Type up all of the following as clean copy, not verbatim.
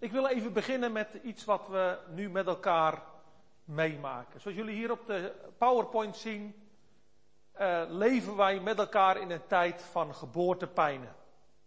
Ik wil even beginnen met iets wat we nu met elkaar meemaken. Zoals jullie hier op de PowerPoint zien, leven wij met elkaar in een tijd van geboortepijnen.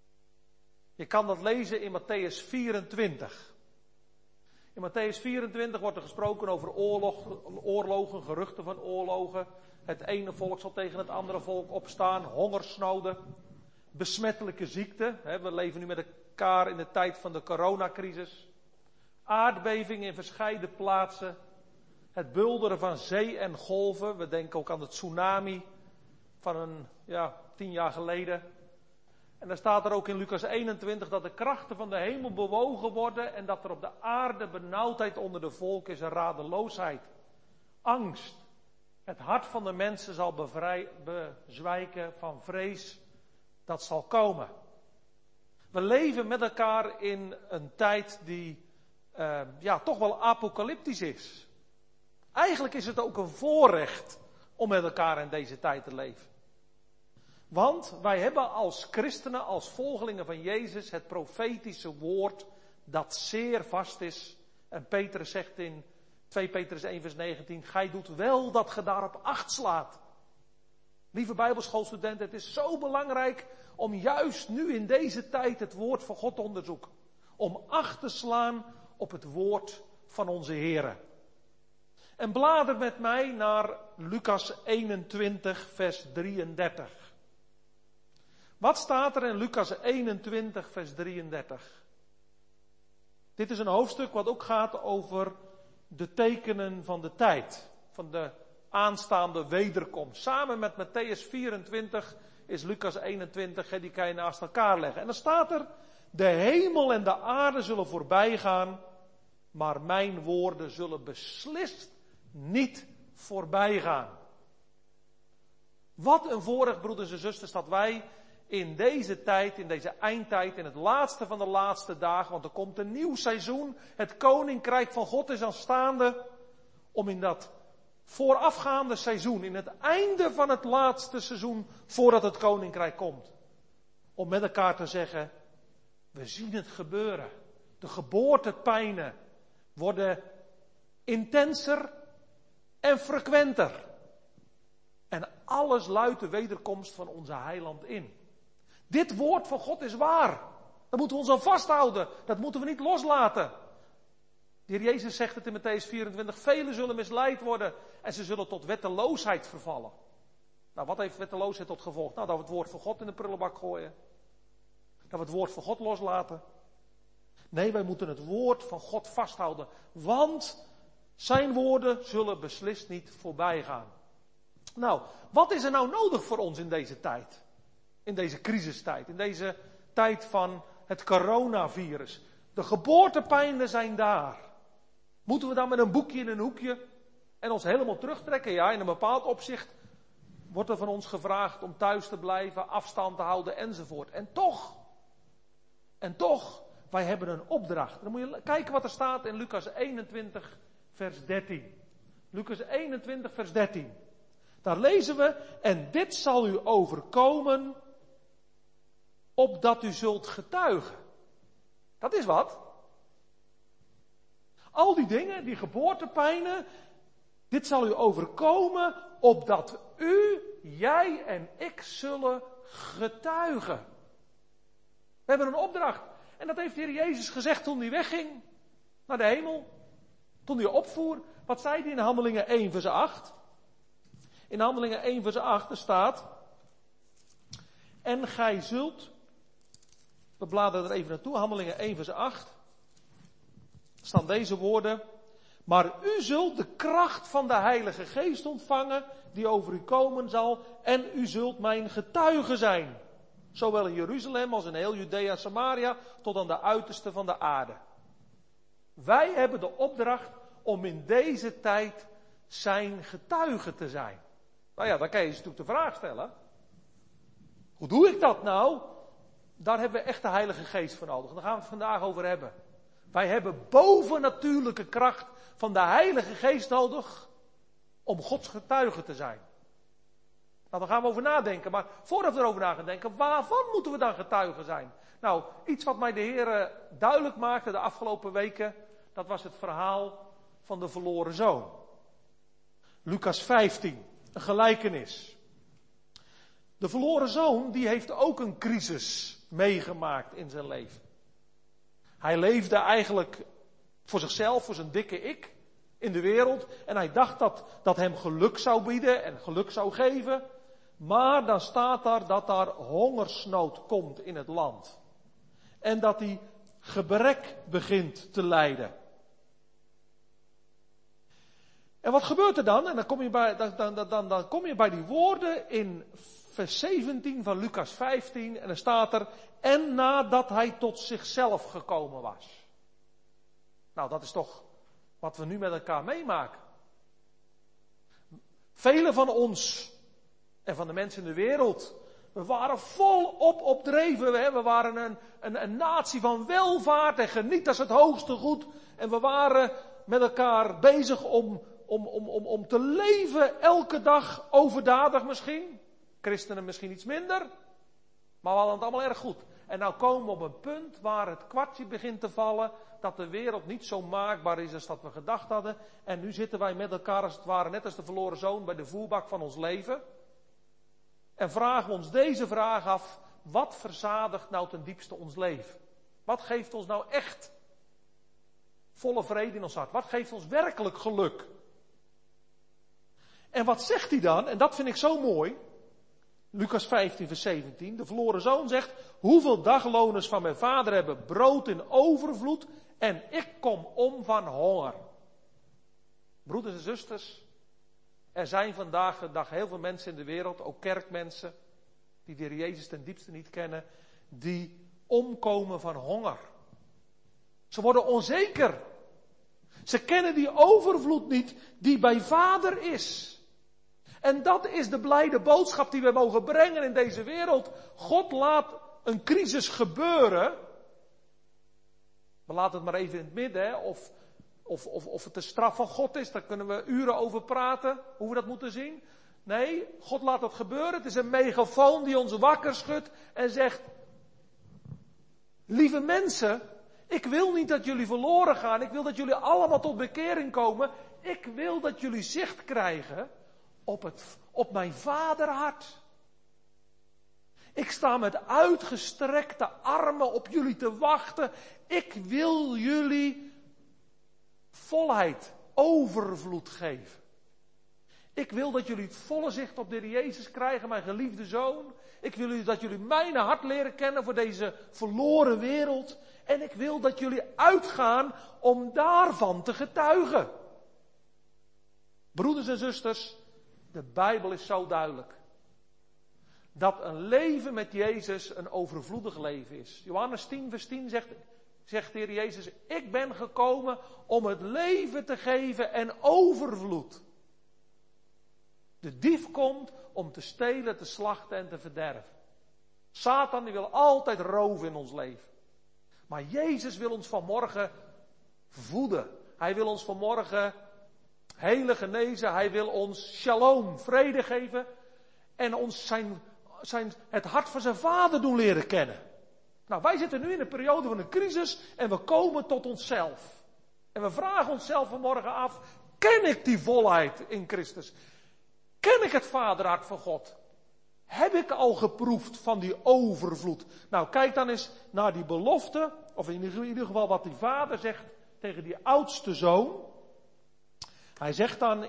Je kan dat lezen in Mattheüs 24. In Mattheüs 24 wordt er gesproken over oorlogen, geruchten van oorlogen. Het ene volk zal tegen het andere volk opstaan, hongersnoden, besmettelijke ziekten. We leven nu met elkaar in de tijd van de coronacrisis. Aardbevingen in verscheiden plaatsen. Het bulderen van zee en golven. We denken ook aan de tsunami van 10 jaar geleden. En dan staat er ook in Lucas 21 dat de krachten van de hemel bewogen worden en dat er op de aarde benauwdheid onder de volk is en radeloosheid. Angst. Het hart van de mensen zal bezwijken van vrees dat zal komen. We leven met elkaar in een tijd die toch wel apocalyptisch is. Eigenlijk is het ook een voorrecht om met elkaar in deze tijd te leven. Want wij hebben als christenen, als volgelingen van Jezus, het profetische woord dat zeer vast is. En Petrus zegt in 2 Petrus 1 vers 19, gij doet wel dat ge daarop acht slaat. Lieve bijbelschoolstudenten, het is zo belangrijk om juist nu in deze tijd het woord van God te onderzoeken. Om acht te slaan op het woord van onze Here. En blader met mij naar Lucas 21 vers 33. Wat staat er in Lucas 21 vers 33? Dit is een hoofdstuk wat ook gaat over de tekenen van de tijd. Van de aanstaande wederkomst. Samen met Mattheüs 24 is Lucas 21, die kan je naast elkaar leggen. En dan staat er, de hemel en de aarde zullen voorbij gaan, maar mijn woorden zullen beslist niet voorbij gaan. Wat een voorrecht, broeders en zusters, dat wij in deze tijd, in deze eindtijd, in het laatste van de laatste dagen, want er komt een nieuw seizoen, het koninkrijk van God is aanstaande, om in dat voorafgaande seizoen, in het einde van het laatste seizoen, voordat het koninkrijk komt, om met elkaar te zeggen, we zien het gebeuren. De geboortepijnen worden intenser en frequenter. En alles luidt de wederkomst van onze heiland in. Dit woord van God is waar. Daar moeten we ons aan vasthouden. Dat moeten we niet loslaten. De Heer Jezus zegt het in Mattheüs 24. Velen zullen misleid worden en ze zullen tot wetteloosheid vervallen. Nou, wat heeft wetteloosheid tot gevolg? Nou, dat we het woord van God in de prullenbak gooien. Dat we het woord van God loslaten. Nee, wij moeten het woord van God vasthouden. Want zijn woorden zullen beslist niet voorbij gaan. Nou, wat is er nou nodig voor ons in deze tijd? In deze crisistijd, in deze tijd van het coronavirus. De geboortepijnen zijn daar. Moeten we dan met een boekje in een hoekje en ons helemaal terugtrekken? Ja, in een bepaald opzicht wordt er van ons gevraagd om thuis te blijven, afstand te houden enzovoort. En toch, wij hebben een opdracht. Dan moet je kijken wat er staat in Lucas 21 vers 13. Lucas 21 vers 13. Daar lezen we, en dit zal u overkomen, opdat u zult getuigen. Dat is wat. Al die dingen, die geboortepijnen, dit zal u overkomen, opdat u, jij en ik zullen getuigen. We hebben een opdracht. En dat heeft de Heer Jezus gezegd toen hij wegging naar de hemel. Toen hij opvoer. Wat zei hij in Handelingen 1 vers 8? In Handelingen 1 vers 8 er staat, en gij zult, we bladeren er even naartoe, Handelingen 1 vers 8, staan deze woorden, maar u zult de kracht van de Heilige Geest ontvangen, die over u komen zal, en u zult mijn getuige zijn. Zowel in Jeruzalem als in heel Judea en Samaria, tot aan de uiterste van de aarde. Wij hebben de opdracht om in deze tijd zijn getuige te zijn. Nou ja, dan kan je natuurlijk de vraag stellen. Hoe doe ik dat nou? Daar hebben we echt de Heilige Geest voor nodig. Daar gaan we het vandaag over hebben. Wij hebben bovennatuurlijke kracht van de Heilige Geest nodig om Gods getuige te zijn. Nou, daar gaan we over nadenken. Maar voordat we erover na gaan denken, waarvan moeten we dan getuigen zijn? Nou, iets wat mij de Heer duidelijk maakte de afgelopen weken, dat was het verhaal van de verloren zoon. Lucas 15, een gelijkenis. De verloren zoon, die heeft ook een crisis meegemaakt in zijn leven. Hij leefde eigenlijk voor zichzelf, voor zijn dikke ik in de wereld. En hij dacht dat hem geluk zou bieden en geluk zou geven. Maar dan staat daar dat daar hongersnood komt in het land. En dat hij gebrek begint te lijden. En wat gebeurt er dan? En dan kom je bij die woorden in vers 17 van Lucas 15. En dan staat er, en nadat hij tot zichzelf gekomen was. Nou, dat is toch wat we nu met elkaar meemaken. Velen van ons en van de mensen in de wereld, we waren volop opdreven. We waren een natie van welvaart en genieters het hoogste goed. En we waren met elkaar bezig om te leven elke dag overdadig misschien. Christenen misschien iets minder. Maar we hadden het allemaal erg goed. En nou komen we op een punt waar het kwartje begint te vallen. Dat de wereld niet zo maakbaar is als dat we gedacht hadden. En nu zitten wij met elkaar als het ware net als de verloren zoon bij de voerbak van ons leven. En vragen we ons deze vraag af. Wat verzadigt nou ten diepste ons leven? Wat geeft ons nou echt volle vrede in ons hart? Wat geeft ons werkelijk geluk? En wat zegt hij dan? En dat vind ik zo mooi. Lucas 15 vers 17. De verloren zoon zegt, hoeveel dagloners van mijn vader hebben brood in overvloed en ik kom om van honger. Broeders en zusters, er zijn vandaag de dag heel veel mensen in de wereld, ook kerkmensen, die de Heer Jezus ten diepste niet kennen, die omkomen van honger. Ze worden onzeker. Ze kennen die overvloed niet die bij Vader is. En dat is de blijde boodschap die we mogen brengen in deze wereld. God laat een crisis gebeuren. We laten het maar even in het midden, hè? Of het de straf van God is, daar kunnen we uren over praten, hoe we dat moeten zien. Nee, God laat dat gebeuren. Het is een megafoon die ons wakker schudt en zegt, lieve mensen, ik wil niet dat jullie verloren gaan. Ik wil dat jullie allemaal tot bekering komen. Ik wil dat jullie zicht krijgen op mijn vaderhart. Ik sta met uitgestrekte armen op jullie te wachten. Ik wil jullie volheid, overvloed geven. Ik wil dat jullie het volle zicht op de Heer Jezus krijgen, mijn geliefde zoon. Ik wil dat jullie mijn hart leren kennen voor deze verloren wereld. En ik wil dat jullie uitgaan om daarvan te getuigen. Broeders en zusters, de Bijbel is zo duidelijk. Dat een leven met Jezus een overvloedig leven is. Johannes 10 vers 10 zegt de Heer Jezus, ik ben gekomen om het leven te geven en overvloed. De dief komt om te stelen, te slachten en te verderven. Satan die wil altijd roven in ons leven. Maar Jezus wil ons vanmorgen voeden. Hij wil ons vanmorgen hele genezen. Hij wil ons shalom, vrede geven. En ons het hart van zijn vader doen leren kennen. Nou, wij zitten nu in een periode van een crisis en we komen tot onszelf. En we vragen onszelf vanmorgen af, ken ik die volheid in Christus? Ken ik het vaderhart van God? Heb ik al geproefd van die overvloed? Nou, kijk dan eens naar die belofte, of in ieder geval wat die vader zegt tegen die oudste zoon. Hij zegt dan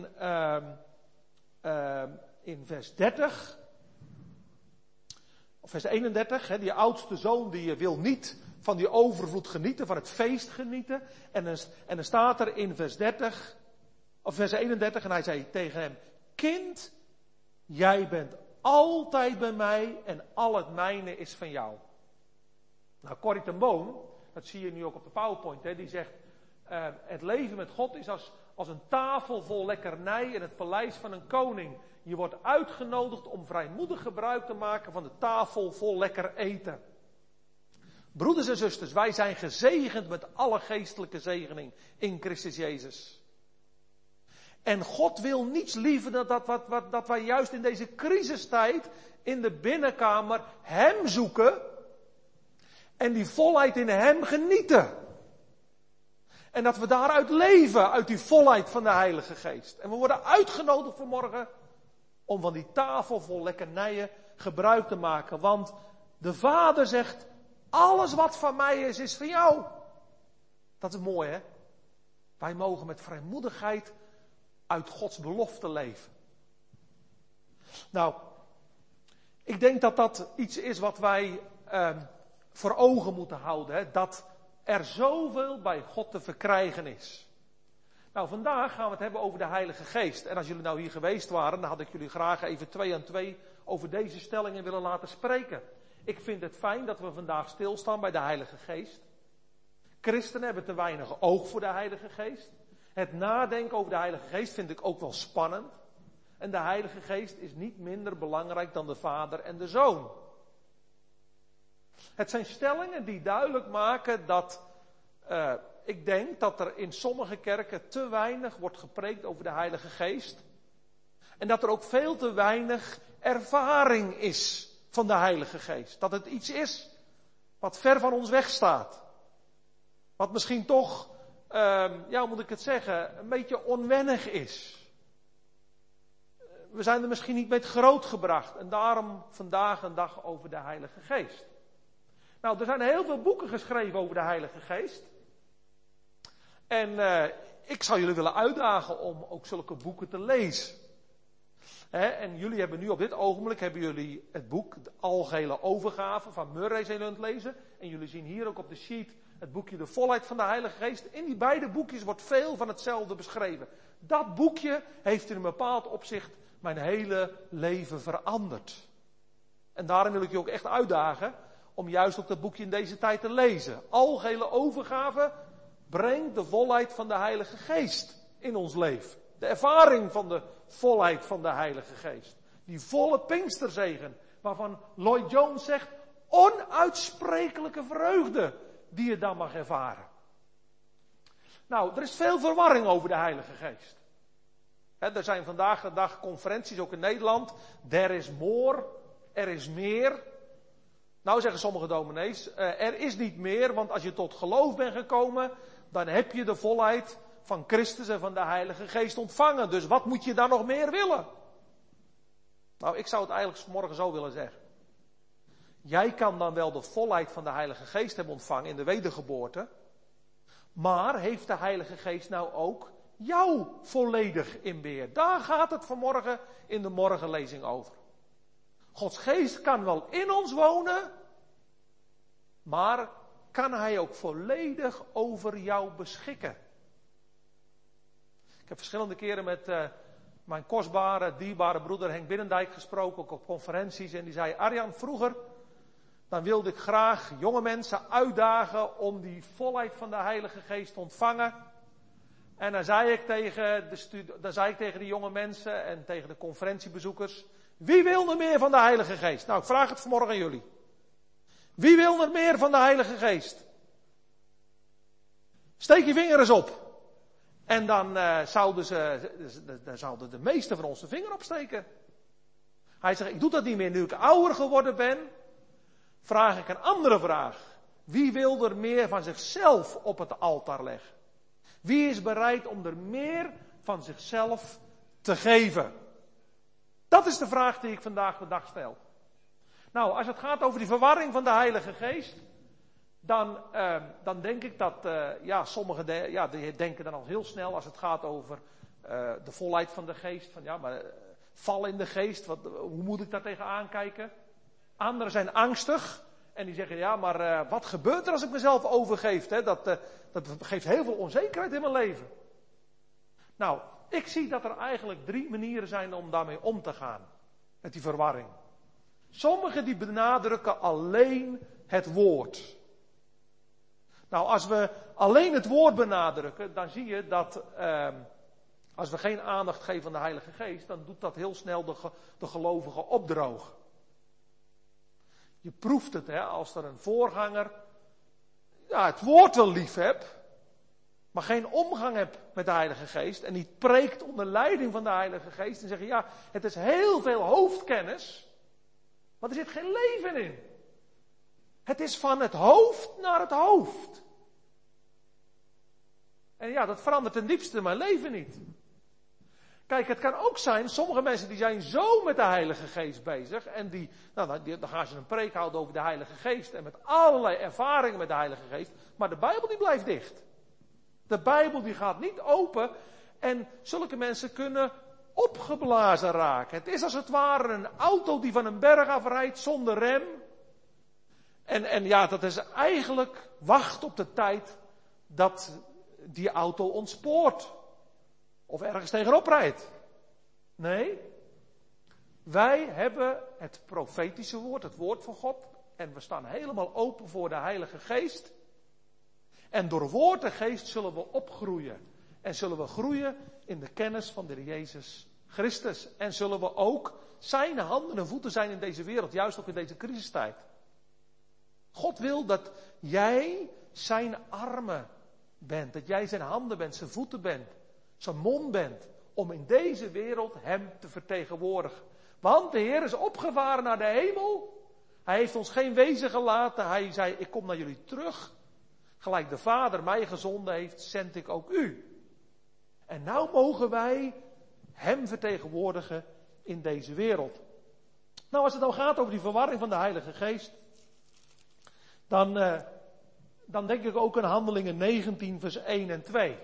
in vers 30, of vers 31, die oudste zoon die wil niet van die overvloed genieten, van het feest genieten. En dan staat er in vers 30, of vers 31, en hij zei tegen hem, kind, jij bent altijd bij mij en al het mijne is van jou. Nou, Corrie ten Boom, dat zie je nu ook op de PowerPoint, die zegt, het leven met God is als een tafel vol lekkernij in het paleis van een koning. Je wordt uitgenodigd om vrijmoedig gebruik te maken van de tafel vol lekker eten. Broeders en zusters, wij zijn gezegend met alle geestelijke zegening in Christus Jezus. En God wil niets liever dan dat wij juist in deze crisistijd in de binnenkamer Hem zoeken. En die volheid in hem genieten. En dat we daaruit leven, uit die volheid van de Heilige Geest. En we worden uitgenodigd vanmorgen om van die tafel vol lekkernijen gebruik te maken. Want de Vader zegt, alles wat van mij is van jou. Dat is mooi, hè? Wij mogen met vrijmoedigheid uit Gods belofte leven. Nou, ik denk dat dat iets is wat wij voor ogen moeten houden. Hè? Dat er zoveel bij God te verkrijgen is. Nou, vandaag gaan we het hebben over de Heilige Geest. En als jullie nou hier geweest waren, dan had ik jullie graag even 2 aan 2 over deze stellingen willen laten spreken. Ik vind het fijn dat we vandaag stilstaan bij de Heilige Geest. Christenen hebben te weinig oog voor de Heilige Geest. Het nadenken over de Heilige Geest vind ik ook wel spannend. En de Heilige Geest is niet minder belangrijk dan de Vader en de Zoon. Het zijn stellingen die duidelijk maken dat ik denk dat er in sommige kerken te weinig wordt gepreekt over de Heilige Geest. En dat er ook veel te weinig ervaring is van de Heilige Geest. Dat het iets is wat ver van ons wegstaat. Wat misschien toch, hoe moet ik het zeggen, een beetje onwennig is. We zijn er misschien niet mee grootgebracht. En daarom vandaag een dag over de Heilige Geest. Nou, er zijn heel veel boeken geschreven over de Heilige Geest. En ik zou jullie willen uitdagen om ook zulke boeken te lezen. En jullie hebben nu op dit ogenblik het boek De Algehele Overgave van Murray zijn aan het lezen. En jullie zien hier ook op de sheet het boekje De Volheid van de Heilige Geest. In die beide boekjes wordt veel van hetzelfde beschreven. Dat boekje heeft in een bepaald opzicht mijn hele leven veranderd. En daarom wil ik je ook echt uitdagen om juist ook dat boekje in deze tijd te lezen. Algehele Overgave brengt de volheid van de Heilige Geest in ons leven. De ervaring van de volheid van de Heilige Geest. Die volle Pinksterzegen, waarvan Lloyd Jones zegt, onuitsprekelijke vreugde die je dan mag ervaren. Nou, er is veel verwarring over de Heilige Geest. Er zijn vandaag de dag conferenties, ook in Nederland. There is more, er is meer. Nou zeggen sommige dominees, er is niet meer, want als je tot geloof bent gekomen, dan heb je de volheid van Christus en van de Heilige Geest ontvangen. Dus wat moet je dan nog meer willen? Nou, ik zou het eigenlijk morgen zo willen zeggen. Jij kan dan wel de volheid van de Heilige Geest hebben ontvangen in de wedergeboorte. Maar heeft de Heilige Geest nou ook jou volledig in beheer? Daar gaat het vanmorgen in de morgenlezing over. Gods Geest kan wel in ons wonen, maar kan Hij ook volledig over jou beschikken? Ik heb verschillende keren met mijn kostbare, dierbare broeder Henk Binnendijk gesproken, ook op conferenties. En die zei, Arjan, vroeger, dan wilde ik graag jonge mensen uitdagen om die volheid van de Heilige Geest te ontvangen. En dan zei ik tegen de jonge mensen en tegen de conferentiebezoekers, wie wil er meer van de Heilige Geest? Nou, ik vraag het vanmorgen aan jullie. Wie wil er meer van de Heilige Geest? Steek je vinger eens op. En dan zouden de meesten van ons de vinger opsteken. Hij zegt, ik doe dat niet meer. Nu ik ouder geworden ben, vraag ik een andere vraag. Wie wil er meer van zichzelf op het altaar leggen? Wie is bereid om er meer van zichzelf te geven? Dat is de vraag die ik vandaag de dag stel. Nou, als het gaat over die verwarring van de Heilige Geest, dan denk ik dat, sommigen die denken dan al heel snel als het gaat over de volheid van de Geest. Van val in de Geest, hoe moet ik daar tegenaan kijken? Anderen zijn angstig en die zeggen, wat gebeurt er als ik mezelf overgeef? Hè? Dat geeft heel veel onzekerheid in mijn leven. Nou, ik zie dat er eigenlijk 3 manieren zijn om daarmee om te gaan. Met die verwarring. Sommigen die benadrukken alleen het woord. Nou, als we alleen het woord benadrukken, dan zie je dat als we geen aandacht geven aan de Heilige Geest, dan doet dat heel snel de gelovigen opdrogen. Je proeft het, als er een voorganger het woord wel lief hebt, maar geen omgang hebt met de Heilige Geest en niet preekt onder leiding van de Heilige Geest en zeggen, het is heel veel hoofdkennis, maar er zit geen leven in. Het is van het hoofd naar het hoofd. En ja, dat verandert ten diepste mijn leven niet. Kijk, het kan ook zijn, sommige mensen die zijn zo met de Heilige Geest bezig. En dan gaan ze een preek houden over de Heilige Geest. En met allerlei ervaringen met de Heilige Geest. Maar de Bijbel die blijft dicht. De Bijbel die gaat niet open. En zulke mensen kunnen opgeblazen raken. Het is als het ware een auto die van een berg afrijdt zonder rem. En ja, dat is eigenlijk wacht op de tijd dat die auto ontspoort. Of ergens tegenop rijdt. Nee. Wij hebben het profetische woord, het woord van God. En we staan helemaal open voor de Heilige Geest. En door woord en geest zullen we opgroeien. En zullen we groeien in de kennis van de Heer Jezus Christus. En zullen we ook zijn handen en voeten zijn in deze wereld. Juist ook in deze crisistijd. God wil dat jij zijn armen bent. Dat jij zijn handen bent, zijn voeten bent. Zijn mond bent. Om in deze wereld hem te vertegenwoordigen. Want de Heer is opgevaren naar de hemel. Hij heeft ons geen wezen gelaten. Hij zei, ik kom naar jullie terug. Gelijk de Vader mij gezonden heeft, zend ik ook u. En nou mogen wij hem vertegenwoordigen in deze wereld. Nou, als het dan gaat over die verwarring van de Heilige Geest. Dan denk ik ook aan Handelingen 19 vers 1 en 2.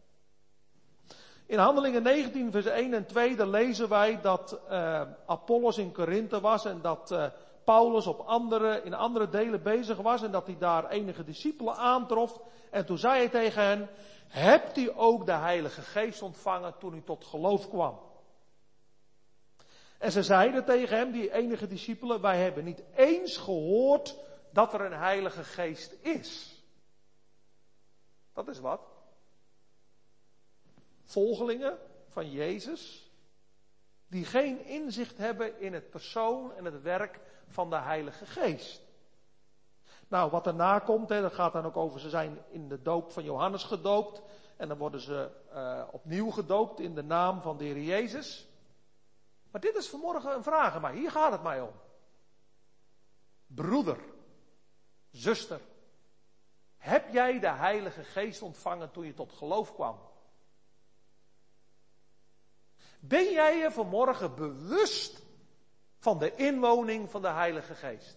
In Handelingen 19 vers 1 en 2 daar lezen wij dat Apollos in Korinthe was en dat Paulus in andere delen bezig was en dat hij daar enige discipelen aantrof. En toen zei hij tegen hen, hebt u ook de Heilige Geest ontvangen toen u tot geloof kwam? En ze zeiden tegen hem, die enige discipelen, wij hebben niet eens gehoord dat er een Heilige Geest is. Dat is wat. Volgelingen van Jezus, die geen inzicht hebben in het persoon en het werk van de Heilige Geest. Nou, wat daarna komt, dat gaat dan ook over, ze zijn in de doop van Johannes gedoopt. En dan worden ze opnieuw gedoopt in de naam van de Heer Jezus. Maar dit is vanmorgen een vraag aan mij, hier gaat het mij om. Broeder, zuster, heb jij de Heilige Geest ontvangen toen je tot geloof kwam? Ben jij je vanmorgen bewust van de inwoning van de Heilige Geest?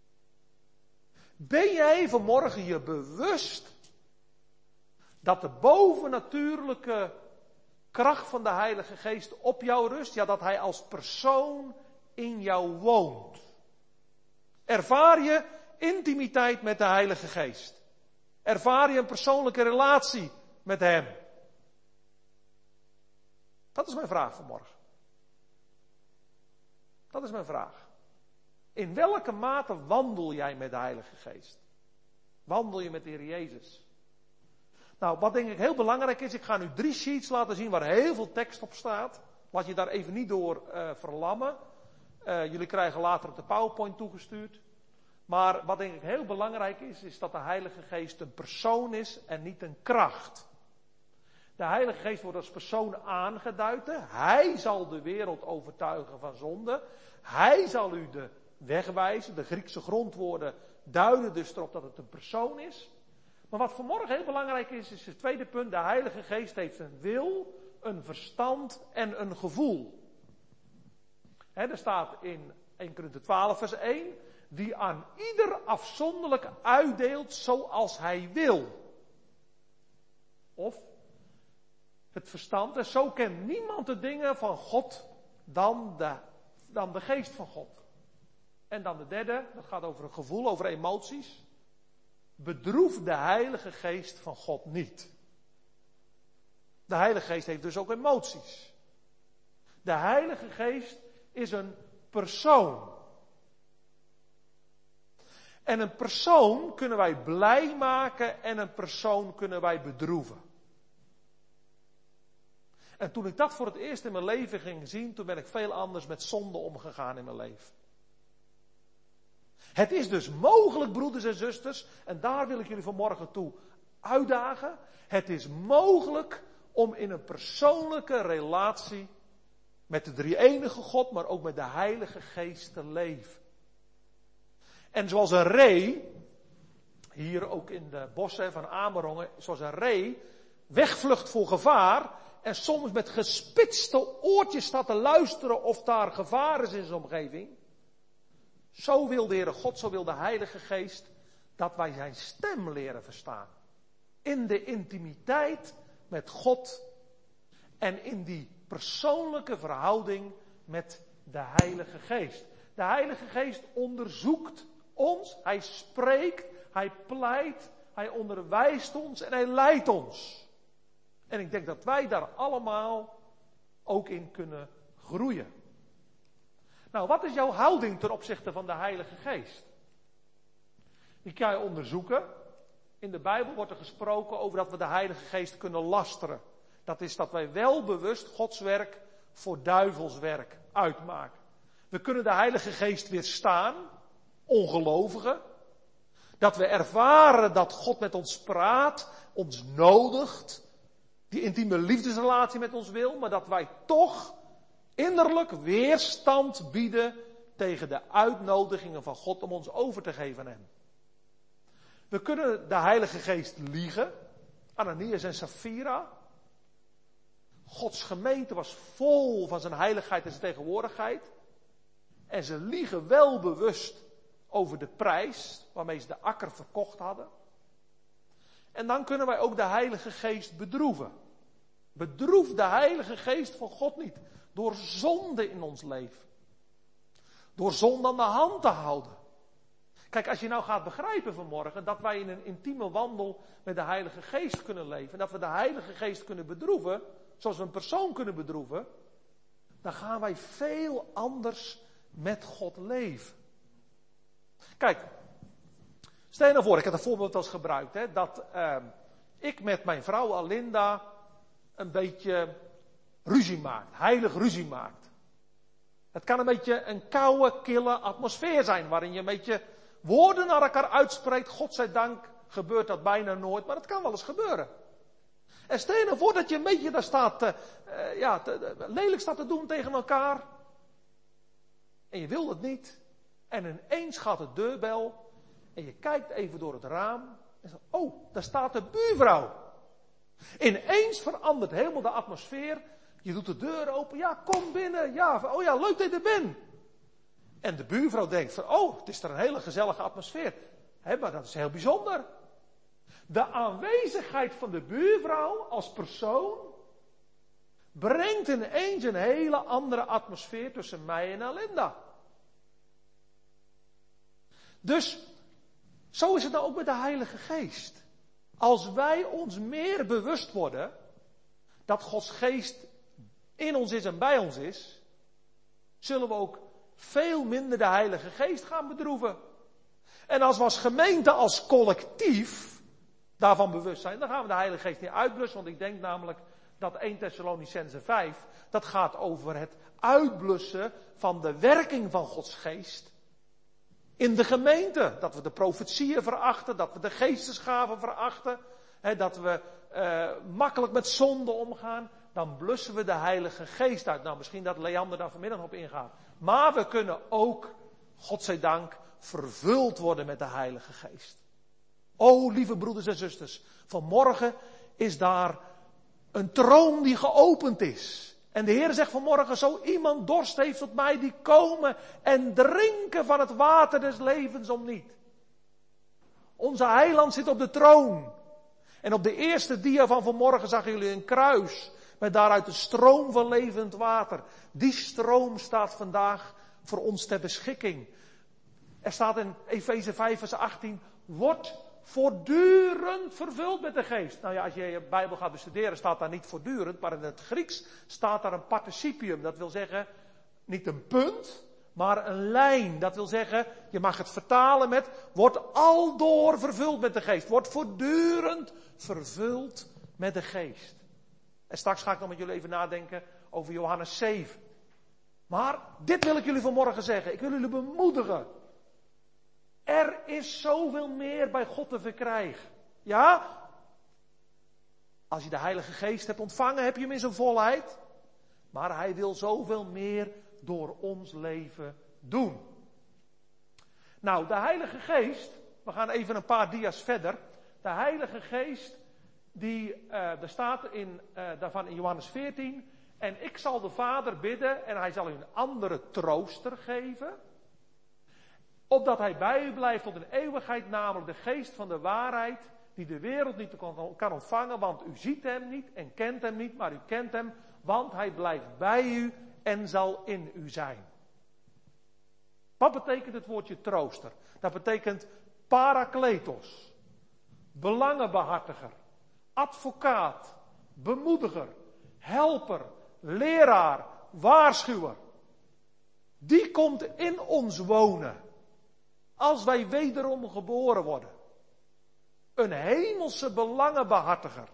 Ben jij vanmorgen je bewust dat de bovennatuurlijke kracht van de Heilige Geest op jou rust? Ja, dat Hij als persoon in jou woont. Ervaar je intimiteit met de Heilige Geest? Ervaar je een persoonlijke relatie met Hem? Dat is mijn vraag vanmorgen. Dat is mijn vraag. In welke mate wandel jij met de Heilige Geest? Wandel je met de Heer Jezus? Nou, wat denk ik heel belangrijk is, ik ga nu 3 sheets laten zien waar heel veel tekst op staat. Laat je daar even niet door verlammen. Jullie krijgen later op de PowerPoint toegestuurd. Maar wat denk ik heel belangrijk is dat de Heilige Geest een persoon is en niet een kracht. De Heilige Geest wordt als persoon aangeduid. Hij zal de wereld overtuigen van zonde. Hij zal u de weg wijzen. De Griekse grondwoorden duiden dus erop dat het een persoon is. Maar wat vanmorgen heel belangrijk is het tweede punt. De Heilige Geest heeft een wil, een verstand en een gevoel. Er staat in 1 Korinthe 12 vers 1. Die aan ieder afzonderlijk uitdeelt zoals hij wil. Of het verstand. En zo kent niemand de dingen van God dan de geest van God. En dan de derde, dat gaat over een gevoel, over emoties. Bedroef de Heilige Geest van God niet. De Heilige Geest heeft dus ook emoties. De Heilige Geest is een persoon. En een persoon kunnen wij blij maken en een persoon kunnen wij bedroeven. En toen ik dat voor het eerst in mijn leven ging zien, toen ben ik veel anders met zonde omgegaan in mijn leven. Het is dus mogelijk, broeders en zusters, en daar wil ik jullie vanmorgen toe uitdagen. Het is mogelijk om in een persoonlijke relatie met de drie-enige God, maar ook met de Heilige Geest te leven. En zoals een ree hier ook in de bossen van Amerongen, zoals een ree, wegvlucht voor gevaar en soms met gespitste oortjes staat te luisteren of daar gevaar is in zijn omgeving. Zo wil de Heere God, zo wil de Heilige Geest dat wij zijn stem leren verstaan. In de intimiteit met God en in die persoonlijke verhouding met de Heilige Geest. De Heilige Geest onderzoekt ons, hij spreekt, hij pleit, hij onderwijst ons en hij leidt ons. En ik denk dat wij daar allemaal ook in kunnen groeien. Nou, wat is jouw houding ten opzichte van de Heilige Geest? Die kan je onderzoeken. In de Bijbel wordt er gesproken over dat we de Heilige Geest kunnen lasteren. Dat is dat wij wel bewust Gods werk voor duivels werk uitmaken. We kunnen de Heilige Geest weerstaan, ongelovigen. Dat we ervaren dat God met ons praat, ons nodigt, die intieme liefdesrelatie met ons wil, maar dat wij toch innerlijk weerstand bieden tegen de uitnodigingen van God om ons over te geven aan hem. We kunnen de Heilige Geest liegen. Ananias en Safira. Gods gemeente was vol van zijn heiligheid en zijn tegenwoordigheid. En ze liegen wel bewust over de prijs waarmee ze de akker verkocht hadden. En dan kunnen wij ook de Heilige Geest bedroeven. Bedroef de Heilige Geest van God niet. Door zonde in ons leven. Door zonde aan de hand te houden. Kijk, als je nou gaat begrijpen vanmorgen dat wij in een intieme wandel met de Heilige Geest kunnen leven. En dat we de Heilige Geest kunnen bedroeven, zoals we een persoon kunnen bedroeven. Dan gaan wij veel anders met God leven. Kijk, stel je nou voor, ik heb een voorbeeld als gebruikt. Hè, dat ik met mijn vrouw Alinda een beetje ruzie maakt. Heilig ruzie maakt. Het kan een beetje een koude, kille atmosfeer zijn. Waarin je een beetje woorden naar elkaar uitspreekt. Godzijdank gebeurt dat bijna nooit. Maar het kan wel eens gebeuren. En stel je nou voor dat je een beetje daar staat lelijk staat te doen tegen elkaar. En je wil het niet. En ineens gaat de deurbel. En je kijkt even door het raam. En zegt, oh, daar staat de buurvrouw. Ineens verandert helemaal de atmosfeer. Je doet de deur open. Ja, kom binnen. Ja, oh ja, leuk dat je er bent. En de buurvrouw denkt van, oh, het is er een hele gezellige atmosfeer. Maar dat is heel bijzonder. De aanwezigheid van de buurvrouw als persoon brengt ineens een hele andere atmosfeer tussen mij en Alinda. Dus, zo is het nou ook met de Heilige Geest. Als wij ons meer bewust worden dat Gods Geest in ons is en bij ons is, zullen we ook veel minder de Heilige Geest gaan bedroeven. En als we als gemeente, als collectief daarvan bewust zijn, dan gaan we de Heilige Geest niet uitblussen. Want ik denk namelijk dat 1 Thessalonicenzen 5, dat gaat over het uitblussen van de werking van Gods Geest in de gemeente. Dat we de profetieën verachten, dat we de geestesgaven verachten, dat we makkelijk met zonde omgaan. Dan blussen we de Heilige Geest uit. Nou, misschien dat Leander daar vanmiddag op ingaat. Maar we kunnen ook, godzijdank, vervuld worden met de Heilige Geest. O, lieve broeders en zusters, vanmorgen is daar een troon die geopend is. En de Heer zegt vanmorgen, zo iemand dorst heeft tot mij, die komen en drinken van het water des levens om niet. Onze heiland zit op de troon. En op de eerste dia van vanmorgen zagen jullie een kruis met daaruit een stroom van levend water. Die stroom staat vandaag voor ons ter beschikking. Er staat in Efeze 5 vers 18, word voortdurend vervuld met de Geest. Nou ja, als je je Bijbel gaat bestuderen, staat daar niet voortdurend, maar in het Grieks staat daar een participium. Dat wil zeggen, niet een punt, maar een lijn. Dat wil zeggen, je mag het vertalen met, word aldoor vervuld met de Geest. Word voortdurend vervuld met de Geest. En straks ga ik nog met jullie even nadenken over Johannes 7. Maar dit wil ik jullie vanmorgen zeggen. Ik wil jullie bemoedigen. Er is zoveel meer bij God te verkrijgen. Ja? Als je de Heilige Geest hebt ontvangen, heb je hem in zijn volheid. Maar hij wil zoveel meer door ons leven doen. Nou, de Heilige Geest, We gaan even een paar dia's verder. De Heilige Geest, er staat daarvan in Johannes 14. En ik zal de Vader bidden en hij zal u een andere trooster geven. Opdat hij bij u blijft tot een eeuwigheid, namelijk de geest van de waarheid, die de wereld niet kan ontvangen, want u ziet hem niet en kent hem niet, maar u kent hem, want hij blijft bij u en zal in u zijn. Wat betekent het woordje trooster? Dat betekent parakletos, belangenbehartiger, advocaat, bemoediger, helper, leraar, waarschuwer. Die komt in ons wonen als wij wederom geboren worden. Een hemelse belangenbehartiger.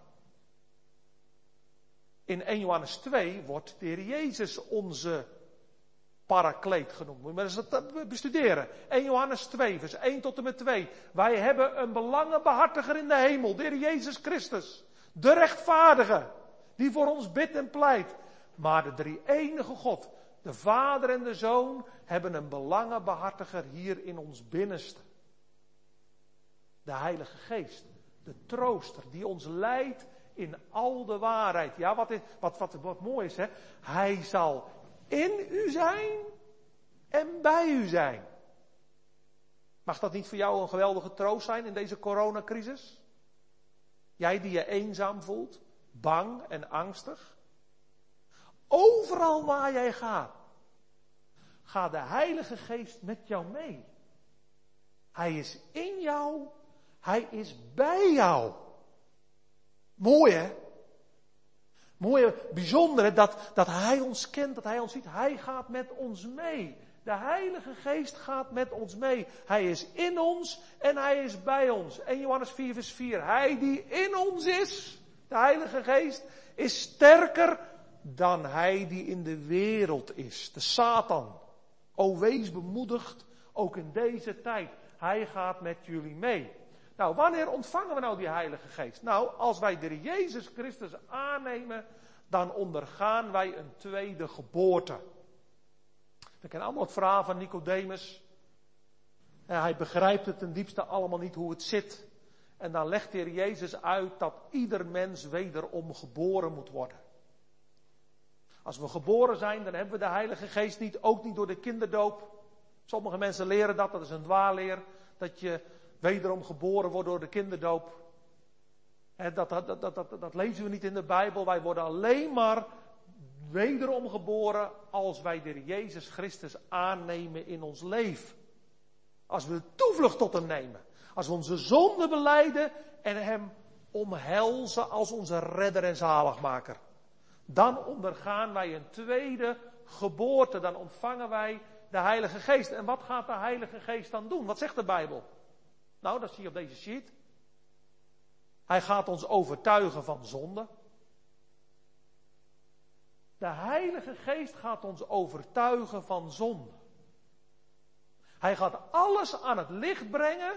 In 1 Johannes 2 wordt de Heer Jezus onze parakleet genoemd. Moet je maar eens dat bestuderen. 1 Johannes 2, vers 1 tot en met 2. Wij hebben een belangenbehartiger in de hemel, de Heer Jezus Christus. De rechtvaardige, die voor ons bidt en pleit. Maar de drie-enige God, de Vader en de Zoon, hebben een belangenbehartiger hier in ons binnenste. De Heilige Geest, de trooster, die ons leidt in al de waarheid. Ja, wat mooi is, hè. Hij zal in u zijn en bij u zijn. Mag dat niet voor jou een geweldige troost zijn in deze coronacrisis? Jij die je eenzaam voelt, bang en angstig. Overal waar jij gaat, gaat de Heilige Geest met jou mee. Hij is in jou, hij is bij jou. Mooi hè? Mooi, bijzonder hè? Dat hij ons kent, dat hij ons ziet. Hij gaat met ons mee. De Heilige Geest gaat met ons mee. Hij is in ons en hij is bij ons. 1 Johannes 4 vers 4. Hij die in ons is, de Heilige Geest, is sterker dan hij die in de wereld is. De Satan. O wees bemoedigd, ook in deze tijd. Hij gaat met jullie mee. Nou, wanneer ontvangen we nou die Heilige Geest? Nou, als wij de Jezus Christus aannemen, dan ondergaan wij een tweede geboorte. We kennen allemaal het verhaal van Nicodemus. Hij begrijpt het ten diepste allemaal niet hoe het zit. En dan legt de Heer Jezus uit dat ieder mens wederom geboren moet worden. Als we geboren zijn, dan hebben we de Heilige Geest niet, ook niet door de kinderdoop. Sommige mensen leren dat is een dwaalleer, dat je wederom geboren wordt door de kinderdoop. Dat lezen we niet in de Bijbel. Wij worden alleen maar wederom geboren als wij de Jezus Christus aannemen in ons leven. Als we de toevlucht tot hem nemen. Als we onze zonde belijden en hem omhelzen als onze redder en zaligmaker. Dan ondergaan wij een tweede geboorte. Dan ontvangen wij de Heilige Geest. En wat gaat de Heilige Geest dan doen? Wat zegt de Bijbel? Nou, dat zie je op deze sheet. Hij gaat ons overtuigen van zonde. De Heilige Geest gaat ons overtuigen van zonde. Hij gaat alles aan het licht brengen